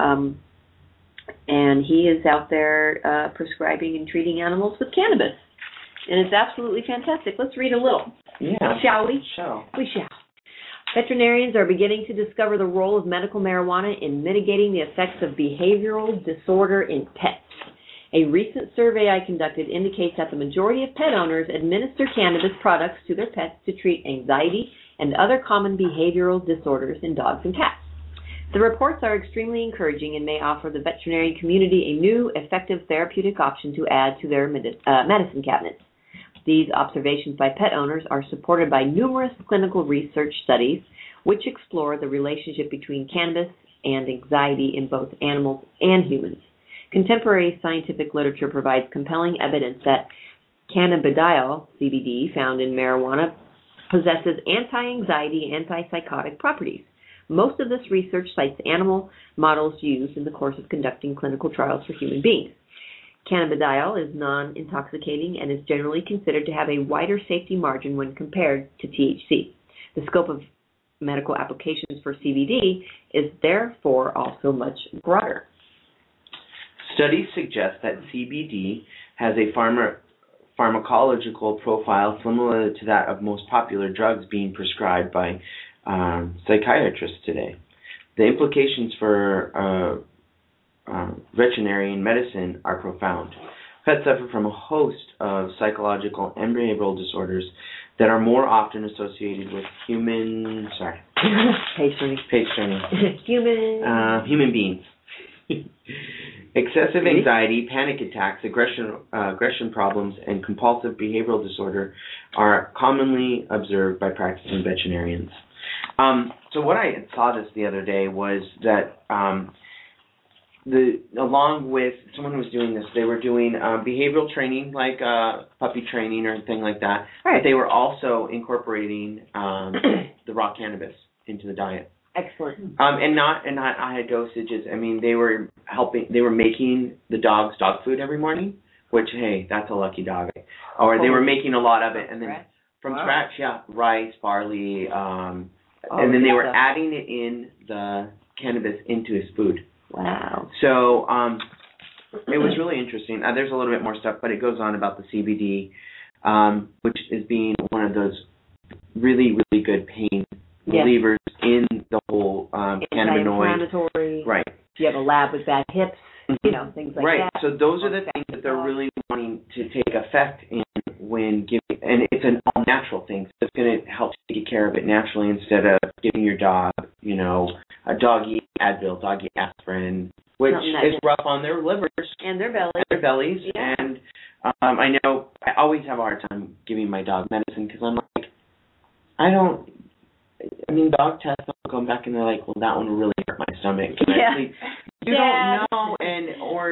and he is out there prescribing and treating animals with cannabis. And it's absolutely fantastic. Let's read a little. Yeah. Shall we? We shall. Veterinarians are beginning to discover the role of medical marijuana in mitigating the effects of behavioral disorder in pets. A recent survey I conducted indicates that the majority of pet owners administer cannabis products to their pets to treat anxiety and other common behavioral disorders in dogs and cats. The reports are extremely encouraging and may offer the veterinary community a new, effective therapeutic option to add to their medicine cabinets. These observations by pet owners are supported by numerous clinical research studies which explore the relationship between cannabis and anxiety in both animals and humans. Contemporary scientific literature provides compelling evidence that cannabidiol, CBD, found in marijuana, possesses anti-anxiety and antipsychotic properties. Most of this research cites animal models used in the course of conducting clinical trials for human beings. Cannabidiol is non-intoxicating and is generally considered to have a wider safety margin when compared to THC. The scope of medical applications for CBD is therefore also much broader. Studies suggest that CBD has a pharmacological profile similar to that of most popular drugs being prescribed by psychiatrists today. The implications for veterinary medicine are profound. Pets suffer from a host of psychological and behavioral disorders that are more often associated with human beings. Excessive anxiety, panic attacks, aggression problems, and compulsive behavioral disorder are commonly observed by practicing veterinarians. So what I saw this the other day was that along with someone who was doing this, they were doing behavioral training, like puppy training or anything like that. Right. But they were also incorporating the raw cannabis into the diet. Excellent. And not high dosages. I mean, they were making the dogs dog food every morning, which, hey, that's a lucky dog. Or they were making a lot of it, and then from scratch, rice, barley, and then they were adding it in the cannabis into his food. Wow. So it was really interesting. There's a little bit more stuff, but it goes on about the CBD, which is being one of those really, really good pain relievers in the whole cannabinoid. Anti-inflammatory. Right. If you have a lab with bad hips, things like that. Right. So those are the things that they're really wanting to take effect in when giving, and it's an all-natural thing. So it's going to help you take care of it naturally instead of giving your dog, a doggy Advil, doggy aspirin, which is rough on their livers. And their bellies. bellies. Yeah. And I know I always have a hard time giving my dog medicine because I'm like, dog tests come back and they're like, well, that one really hurt my stomach. And you don't know, or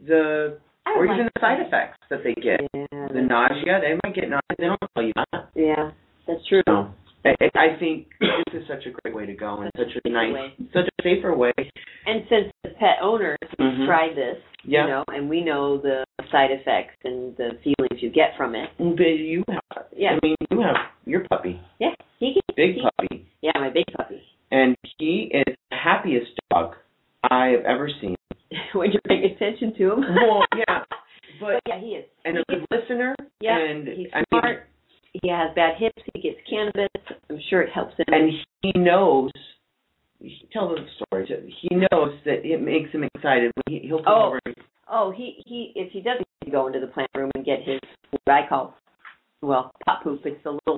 even the side effects that they get. Yeah, the nausea, they might get nausea. They don't tell you that. Yeah, that's true. So, I think this is such a great way to go and such a safer way. And since the pet owners have tried this, and we know the side effects and the feelings you get from it. But you have, you have your puppy. Yeah, big puppy. Yeah, my big puppy. And he is the happiest dog I have ever seen. When you're paying attention to him. Well, yeah. But he is. And a good listener. Yeah, and he's smart. He has bad hips. He gets cannabis. I'm sure it helps him. And he knows. Tell the story. He knows that it makes him excited when he'll come over. He if he doesn't go into the plant room and get his what I call pot poop. It's the little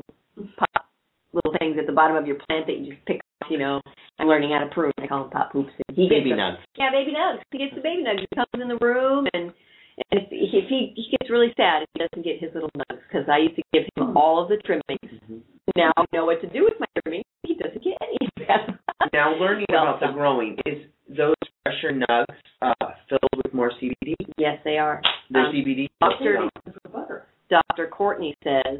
things at the bottom of your plant that you just pick up. I'm learning how to prune. I call them pot poops. And he baby nugs. Yeah, baby nugs. He gets the baby nugs. He comes in the room and if he gets really sad if he doesn't get his little nugs, because I used to give him all of the trimmings. Mm-hmm. Now I know what to do with my trimmings. He doesn't get any of them. Now learning about the growing, is those fresher nugs filled with more CBD? Yes, they are. They're CBD? Dr. Courtney says,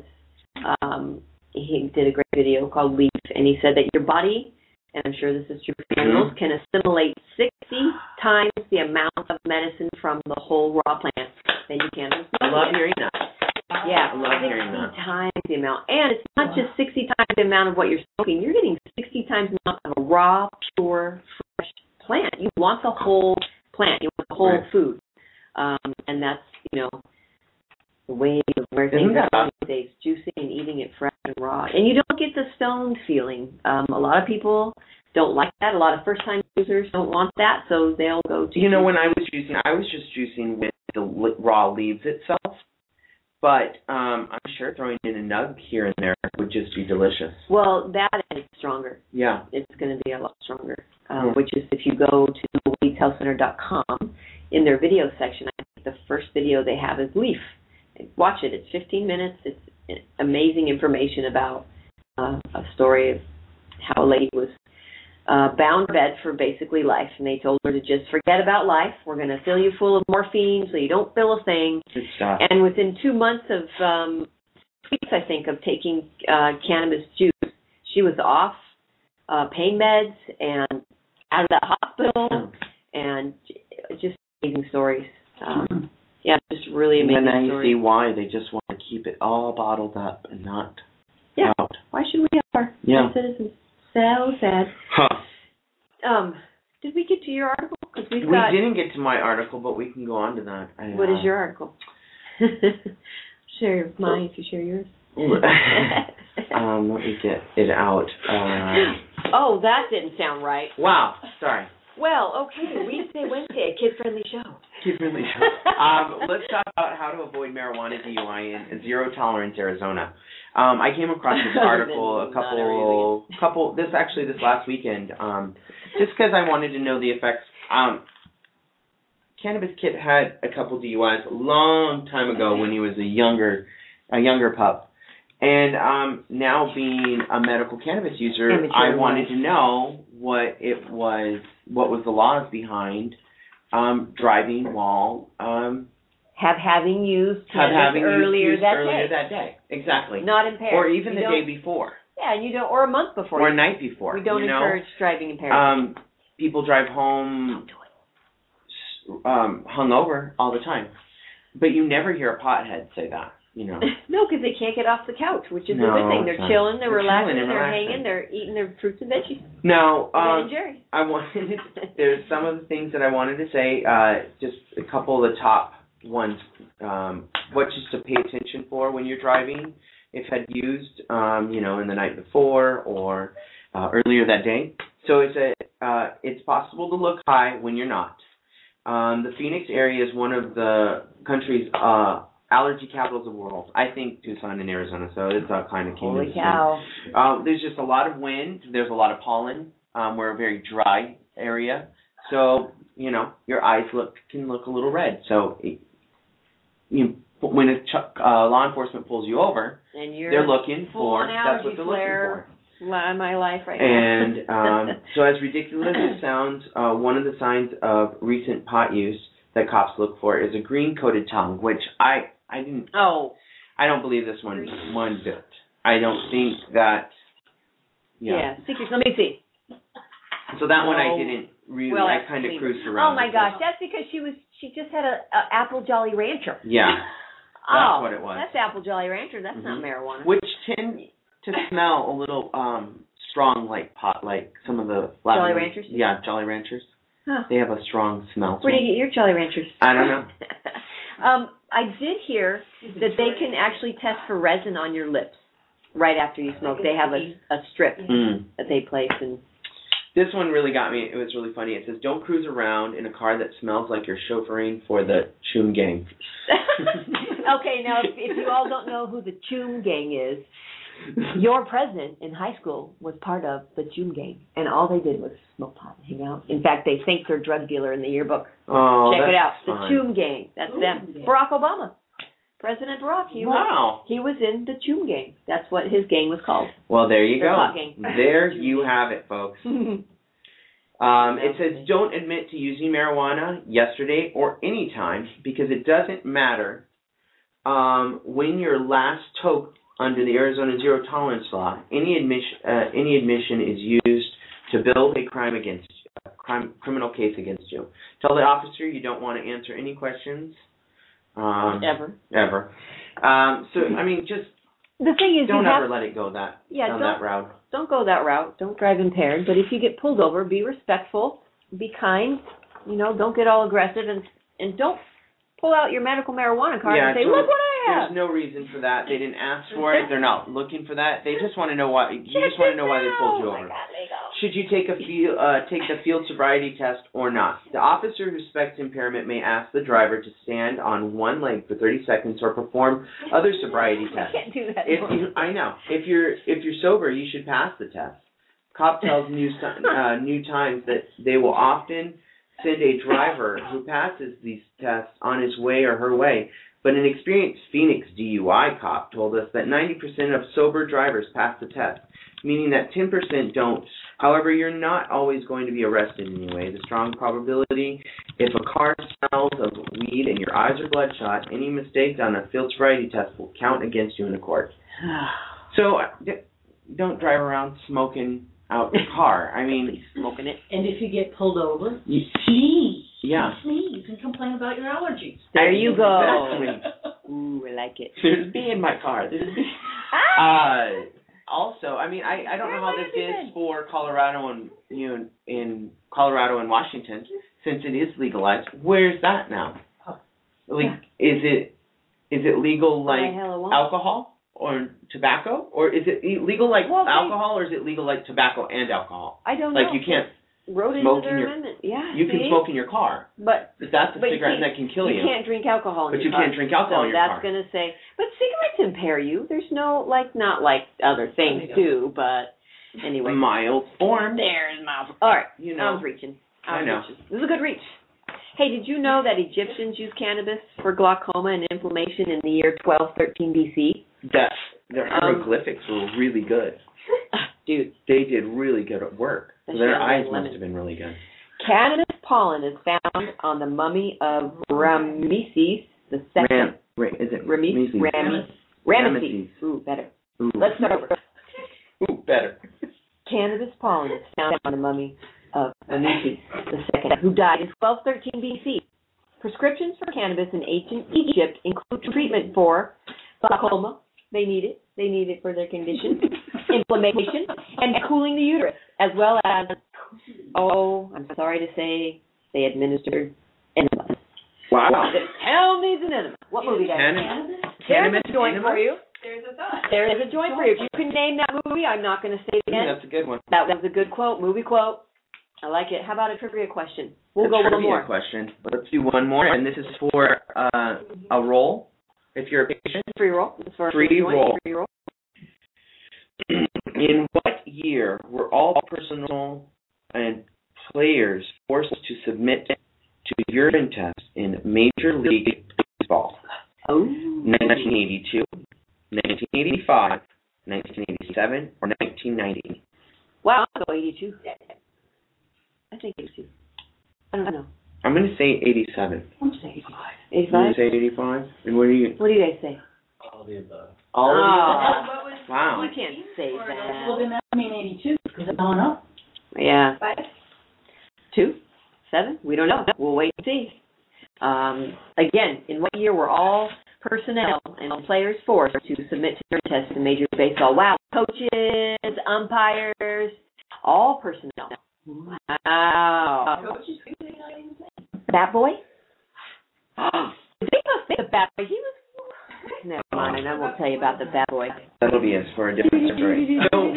he did a great video called Leaf, and he said that your body, and I'm sure this is true for animals, can assimilate 60 times the amount of medicine from the whole raw plant than you can from smoking. I love hearing that. Yeah, I love hearing that. 60 times the amount. And it's not just 60 times the amount of what you're smoking. You're getting 60 times the amount of a raw, pure, fresh plant. You want the whole plant. You want the whole food. And that's, the way of where things are these days, juicing and eating it fresh and raw. And you don't get the stoned feeling. A lot of people don't like that. A lot of first-time users don't want that, so they'll go to... when I was juicing, I was just juicing with the raw leaves itself. But I'm sure throwing in a nug here and there would just be delicious. Well, that is stronger. Yeah. It's going to be a lot stronger, which is if you go to LeafHealthCenter.com, in their video section, I think the first video they have is Leaf. Watch it. It's 15 minutes. It's amazing information about a story of how a lady was bound to bed for basically life, and they told her to just forget about life. We're going to fill you full of morphine so you don't feel a thing. Good stuff. And within 2 months of weeks, I think, of taking cannabis juice, she was off pain meds and out of the hospital, and just amazing stories. Yeah, just really amazing stories. And now you see why they just want to keep it all bottled up and not out. Why should we have our citizens? So sad. Huh. Did we get to your article? We didn't get to my article, but we can go on to that. What is your article? Share mine if you share yours. Let me get it out. Oh, that didn't sound right. Wow. Sorry. Well, okay, Weekday, Wednesday, a kid-friendly show. Kid-friendly show. Let's talk about how to avoid marijuana DUI in Zero Tolerance, Arizona. I came across this article this last weekend, just because I wanted to know the effects. Cannabis Kid had a couple DUIs a long time ago when he was a younger pup. And now being a medical cannabis user, I wanted to know what was the laws behind driving while having used cannabis earlier that day. Exactly. Not impaired. Or even the day before. Yeah, and you don't, or a month before. Or a night before. We don't encourage driving impaired. People drive home hungover all the time, but you never hear a pothead say that. No, because they can't get off the couch, which is a good thing. They're chilling, they're relaxing, they're hanging, they're eating their fruits and veggies. Now, there's some of the things that I wanted to say. Just a couple of the top ones. What just to pay attention for when you're driving, if had used, in the night before or earlier that day. So it's possible to look high when you're not. The Phoenix area is one of the country's allergy capitals of the world. I think Tucson in Arizona, so it's kind of Holy cow. There's just a lot of wind. There's a lot of pollen. We're a very dry area, so your eyes can look a little red. So when law enforcement pulls you over, and they're looking for that's what they're looking for. My life right now. And so as ridiculous as it sounds, one of the signs of recent pot use that cops look for is a green-coated tongue, which I didn't. Oh. I don't believe this one bit. I don't think that. Yeah. Secrets. Let me see. So that one I didn't really. Well, I kind of cruised around. Oh my gosh, that's because she just had a apple Jolly Rancher. Yeah. That's what it was. That's apple Jolly Rancher. That's not marijuana. Which tend to smell a little strong, like pot, like some of the Jolly Ranchers. Yeah, Jolly Ranchers. Huh. They have a strong smell. Where do you get your Jolly Ranchers? I don't know. I did hear that they can actually test for resin on your lips right after you smoke. They have a strip that they place. And this one really got me. It was really funny. It says, "Don't cruise around in a car that smells like you're chauffeuring for the Choom Gang." Okay, now if you all don't know who the Choom Gang is, your president in high school was part of the Choom Gang, and all they did was smoke pot and hang out. In fact, they thanked their drug dealer in the yearbook. Oh, check it out. Fun. The Choom Gang. That's them. Barack Obama. President Barack. He was in the Choom Gang. That's what his gang was called. Well, there you the go. pot gang. There you have it, folks. It says, don't admit to using marijuana yesterday or any time because it doesn't matter when your last toke under the Arizona Zero Tolerance Law. Any admission is used to build a criminal case against you. Tell the officer you don't want to answer any questions. Ever. So, I mean, just the thing is, don't ever let it go that route. Don't go that route. Don't drive impaired. But if you get pulled over, be respectful, be kind. Don't get all aggressive, and don't pull out your medical marijuana card and say, "Look what I have." There's no reason for that. They didn't ask for it. They're not looking for that. They just want to know why. You just want to know why they pulled you over. Oh my God, there you go. Should you take the field sobriety test or not? The officer who suspects impairment may ask the driver to stand on one leg for 30 seconds or perform other sobriety tests. You can't do that. I know. If you're sober, you should pass the test. Cop tells New Times that they will often send a driver who passes these tests on his way or her way. But an experienced Phoenix DUI cop told us that 90% of sober drivers pass the test, meaning that 10% don't. However, you're not always going to be arrested anyway. The strong probability, if a car smells of weed and your eyes are bloodshot, any mistakes on a field sobriety test will count against you in a court. So don't drive around smoking out the car. I mean, smoking it. And if you get pulled over, sneeze. Yeah. Sneeze and complain about your allergies. There you go. Exactly. Ooh, I like it. There's bee in my car. Also, I mean, I don't know how this is for Colorado and in Colorado and Washington, since it is legalized. Where's that now? Is it legal like alcohol or tobacco, or is it legal like alcohol, or is it legal like tobacco and alcohol? I don't know. Like you can't. wrote smoke into their amendment. Yeah, you can smoke in your car. But that's a cigarette that can kill you. You can't drink alcohol in your car. But you can't drink alcohol in your car. So that's going to say, but cigarettes impair you. There's no, not like other things do, but anyway. Mild form. There's mild. All right, I was reaching. I know. This is a good reach. Hey, did you know that Egyptians used cannabis for glaucoma and inflammation in the year 1213 BC? Their hieroglyphics were really good. Dude. They did really good at work. So their eyes must have been really good. Cannabis pollen is found on the mummy of Ramesses II. Is it Ramesses? Ramesses. Ooh, better. Ooh. Let's start over. Ooh, better. Cannabis pollen is found on the mummy of Ramesses II, who died in 1213 BC. Prescriptions for cannabis in ancient Egypt include treatment for glaucoma. They need it. They need it for their condition. Inflammation and cooling the uterus, as well as, I'm sorry to say, they administered enemas. Wow. The town needs an enema. What movie, guys? Cannabis There's a joint for you. There's a thought. There is a joint for you. If you can name that movie, I'm not going to say it again. That's a good one. That was a good quote, movie quote. I like it. How about a trivia question? We'll go one more. Question. Let's do one more, and this is for a roll. If you're a patient. Free roll. It's for free roll. Free roll. In what year were all personnel and players forced to submit to urine tests in Major League Baseball? 1982, 1985, 1987, or 1990? Wow, I'll go 82. I think 82. I don't know. I'm going to say 87. I'm going to say 85. 85? I'm going to say 85. And what do you guys say? All of the above. All of the above? Wow. You can't say that. Well, then that would mean 82, because I don't know. Yeah. 5? 2? 7? We don't know. We'll wait and see. Again, in what year were all personnel and players forced to submit to urine tests in Major League Baseball? Wow. Coaches, umpires, all personnel. Wow. Bat Boy? They must think the Bat Boy. He was. Never mind. I won't tell you about the Bat Boy. That'll be us for a different story. So,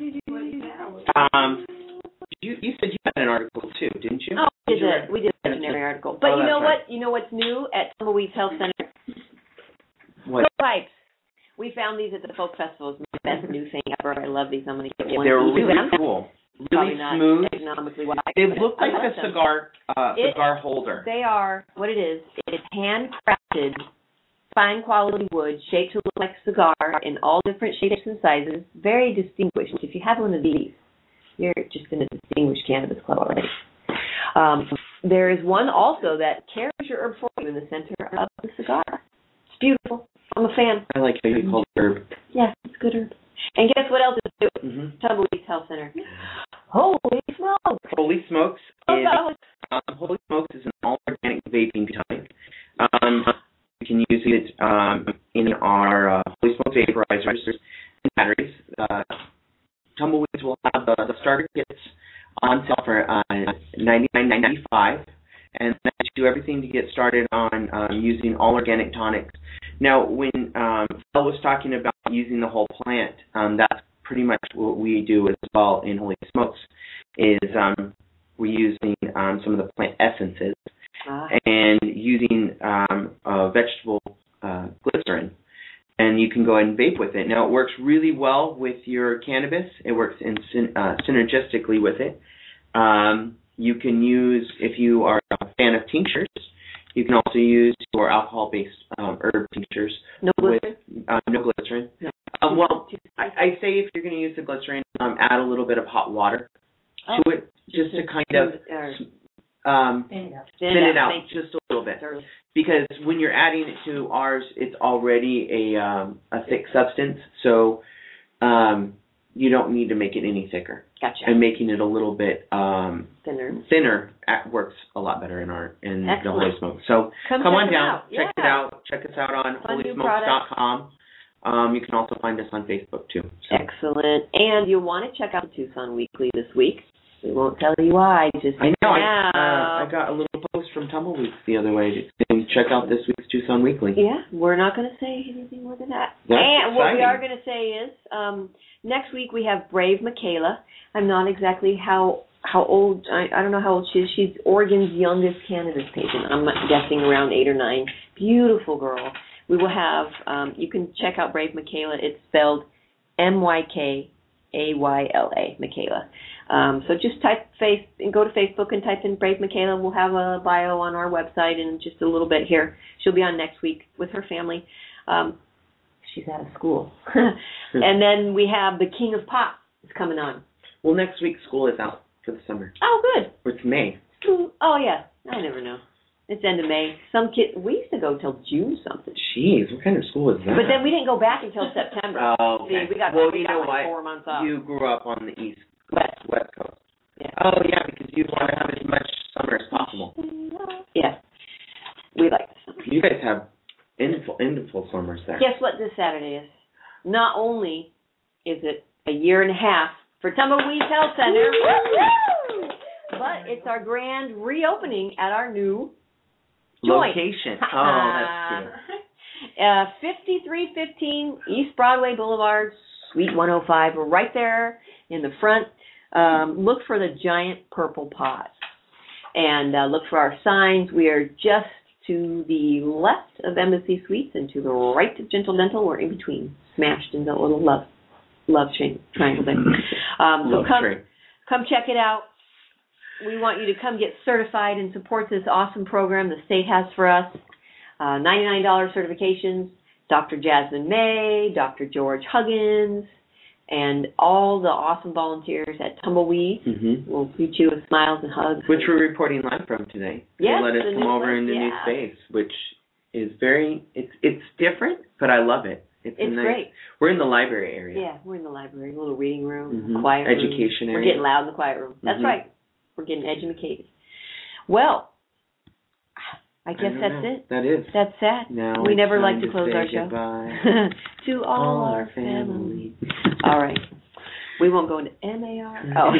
you said you had an article too, didn't you? Oh, we did a legendary article. But you know what? You know what's new at Tumbleweeds Health Center? What? Pipes. We found these at the folk festival. It's my best new thing ever. I love these. I'm going to get one. They're really cool. Really smooth. Economically wise. They look like a cigar holder. They are. What it is handcrafted, fine quality wood shaped to look like a cigar in all different shapes and sizes. Very distinguished. If you have one of these, you're just in a distinguished cannabis club already. There is one also that carries your herb for you in the center of the cigar. It's beautiful. I'm a fan. I like how you call it herb. Yes, it's good herb. And guess what else is new? Mm-hmm. Tumbleweeds Health Center. Holy smokes! Holy Smokes is an all-organic vaping type. We can use it in our Holy Smokes vaporizers and batteries. Tumbleweeds will have the starter kits on sale for $99.95, and that do everything to get started on using all organic tonics. Now, when Phil was talking about using the whole plant, that's pretty much what we do as well in Holy Smokes, is we're using some of the plant essences and using vegetable glycerin. And you can go ahead and vape with it. Now, it works really well with your cannabis. It works synergistically with it. You can use, if you are a fan of tinctures, you can also use your alcohol-based herb tinctures. No glycerin? No glycerin. No. Well, I say if you're going to use the glycerin, add a little bit of hot water to it, just to kind of thin it out just a little bit. Because when you're adding it to ours, it's already a thick substance, so you don't need to make it any thicker. Gotcha. And making it a little bit thinner works a lot better in the Holy Smoke. So come on down, check it out. Check us out on holysmokes.com. You can also find us on Facebook too. So. Excellent. And you'll want to check out Tucson Weekly this week. We won't tell you why. I know. I got a little post from Tumbleweeds the other way to check out this week's Tucson Weekly. Yeah, we're not going to say anything more than that. That's and exciting. What we are going to say is next week we have Brave Michaela. I'm not exactly how old, I don't know how old she is. She's Oregon's youngest cannabis patient. I'm guessing around 8 or 9. Beautiful girl. We will have, you can check out Brave Michaela. It's spelled Mykayla, Michaela. So just go to Facebook and type in Brave Michaela. We'll have a bio on our website in just a little bit here. She'll be on next week with her family. She's out of school. And then we have the King of Pop is coming on. Well, next week school is out for the summer. Oh, good. It's May. Oh, yeah. I never know. It's end of May. Some kids, we used to go till June something. Jeez, what kind of school is that? But then we didn't go back until September. Oh, okay. See, we got like 4 months off. You grew up on the West Coast. Yeah. Oh, yeah, because you want to have as much summer as possible. Yeah. We like the summer. You guys have endful summers there. Guess what this Saturday is? Not only is it a year and a half for Tumbleweed Health Center, but it's our grand reopening at our new location. Oh, that's cute. 5315 East Broadway Boulevard, Suite 105. We're right there in the front. Look for the giant purple pots. And look for our signs. We are just to the left of Embassy Suites and to the right of Gentle Dental. We're in between, smashed in the little love triangle there. So come check it out. We want you to come get certified and support this awesome program the state has for us. $99 certifications. Dr. Jasmine May, Dr. George Huggins, and all the awesome volunteers at Tumbleweed will greet you with smiles and hugs. Which we're reporting live from today. Yes, they let us come over in the new space, which is it's different, but I love it. It's nice. Great. We're in the library area. Yeah, we're in the library, a little reading room, quiet room. Education area. We're getting loud in the quiet room. That's right. We're getting educated. Well, I guess that's it. That is. That's sad. Now we never like to close our goodbye. show. To all our family. All right. We won't go into MAR. Oh.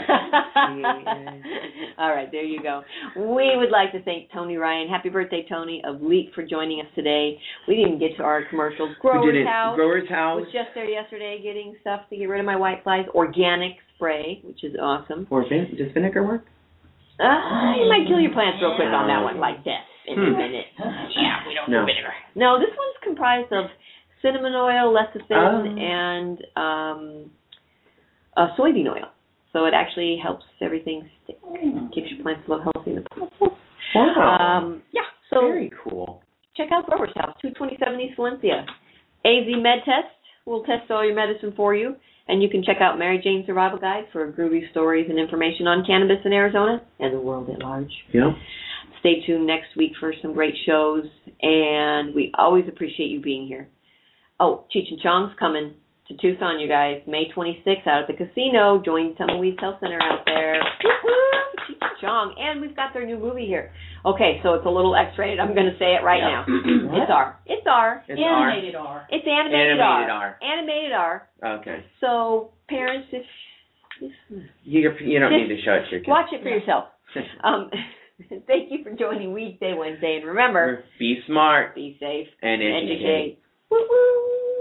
All right, there you go. We would like to thank Tony Ryan. Happy birthday, Tony, of LEAP for joining us today. We didn't get to our commercials. Growers House was just there yesterday getting stuff to get rid of my white flies. Organic spray, which is awesome. Does vinegar work? You might kill your plants real quick on that one like that in a minute. Yeah, we don't do vinegar. No, this one's comprised of cinnamon oil, lecithin, and soybean oil. So it actually helps everything stick. Keeps your plants a little healthy in the process. Wow. So very cool. Check out Growers House, 227 East Valencia. AZ Med Test will test all your medicine for you. And you can check out Mary Jane Survival Guide for groovy stories and information on cannabis in Arizona and the world at large. Yeah. Stay tuned next week for some great shows. And we always appreciate you being here. Oh, Cheech and Chong's coming to Tucson, you guys, May 26th out at the casino. Join Tumbleweed Health Center out there. Cheech and Chong. And we've got their new movie here. Okay, so it's a little X-rated. I'm going to say it right now. It's R. It's animated R. It's animated R. Animated R. Okay. So parents, if you don't need to show it to your kids. Watch it for yourself. Thank you for joining Weedsday Wednesday, and remember, be smart, be safe, and educate. Woo-woo.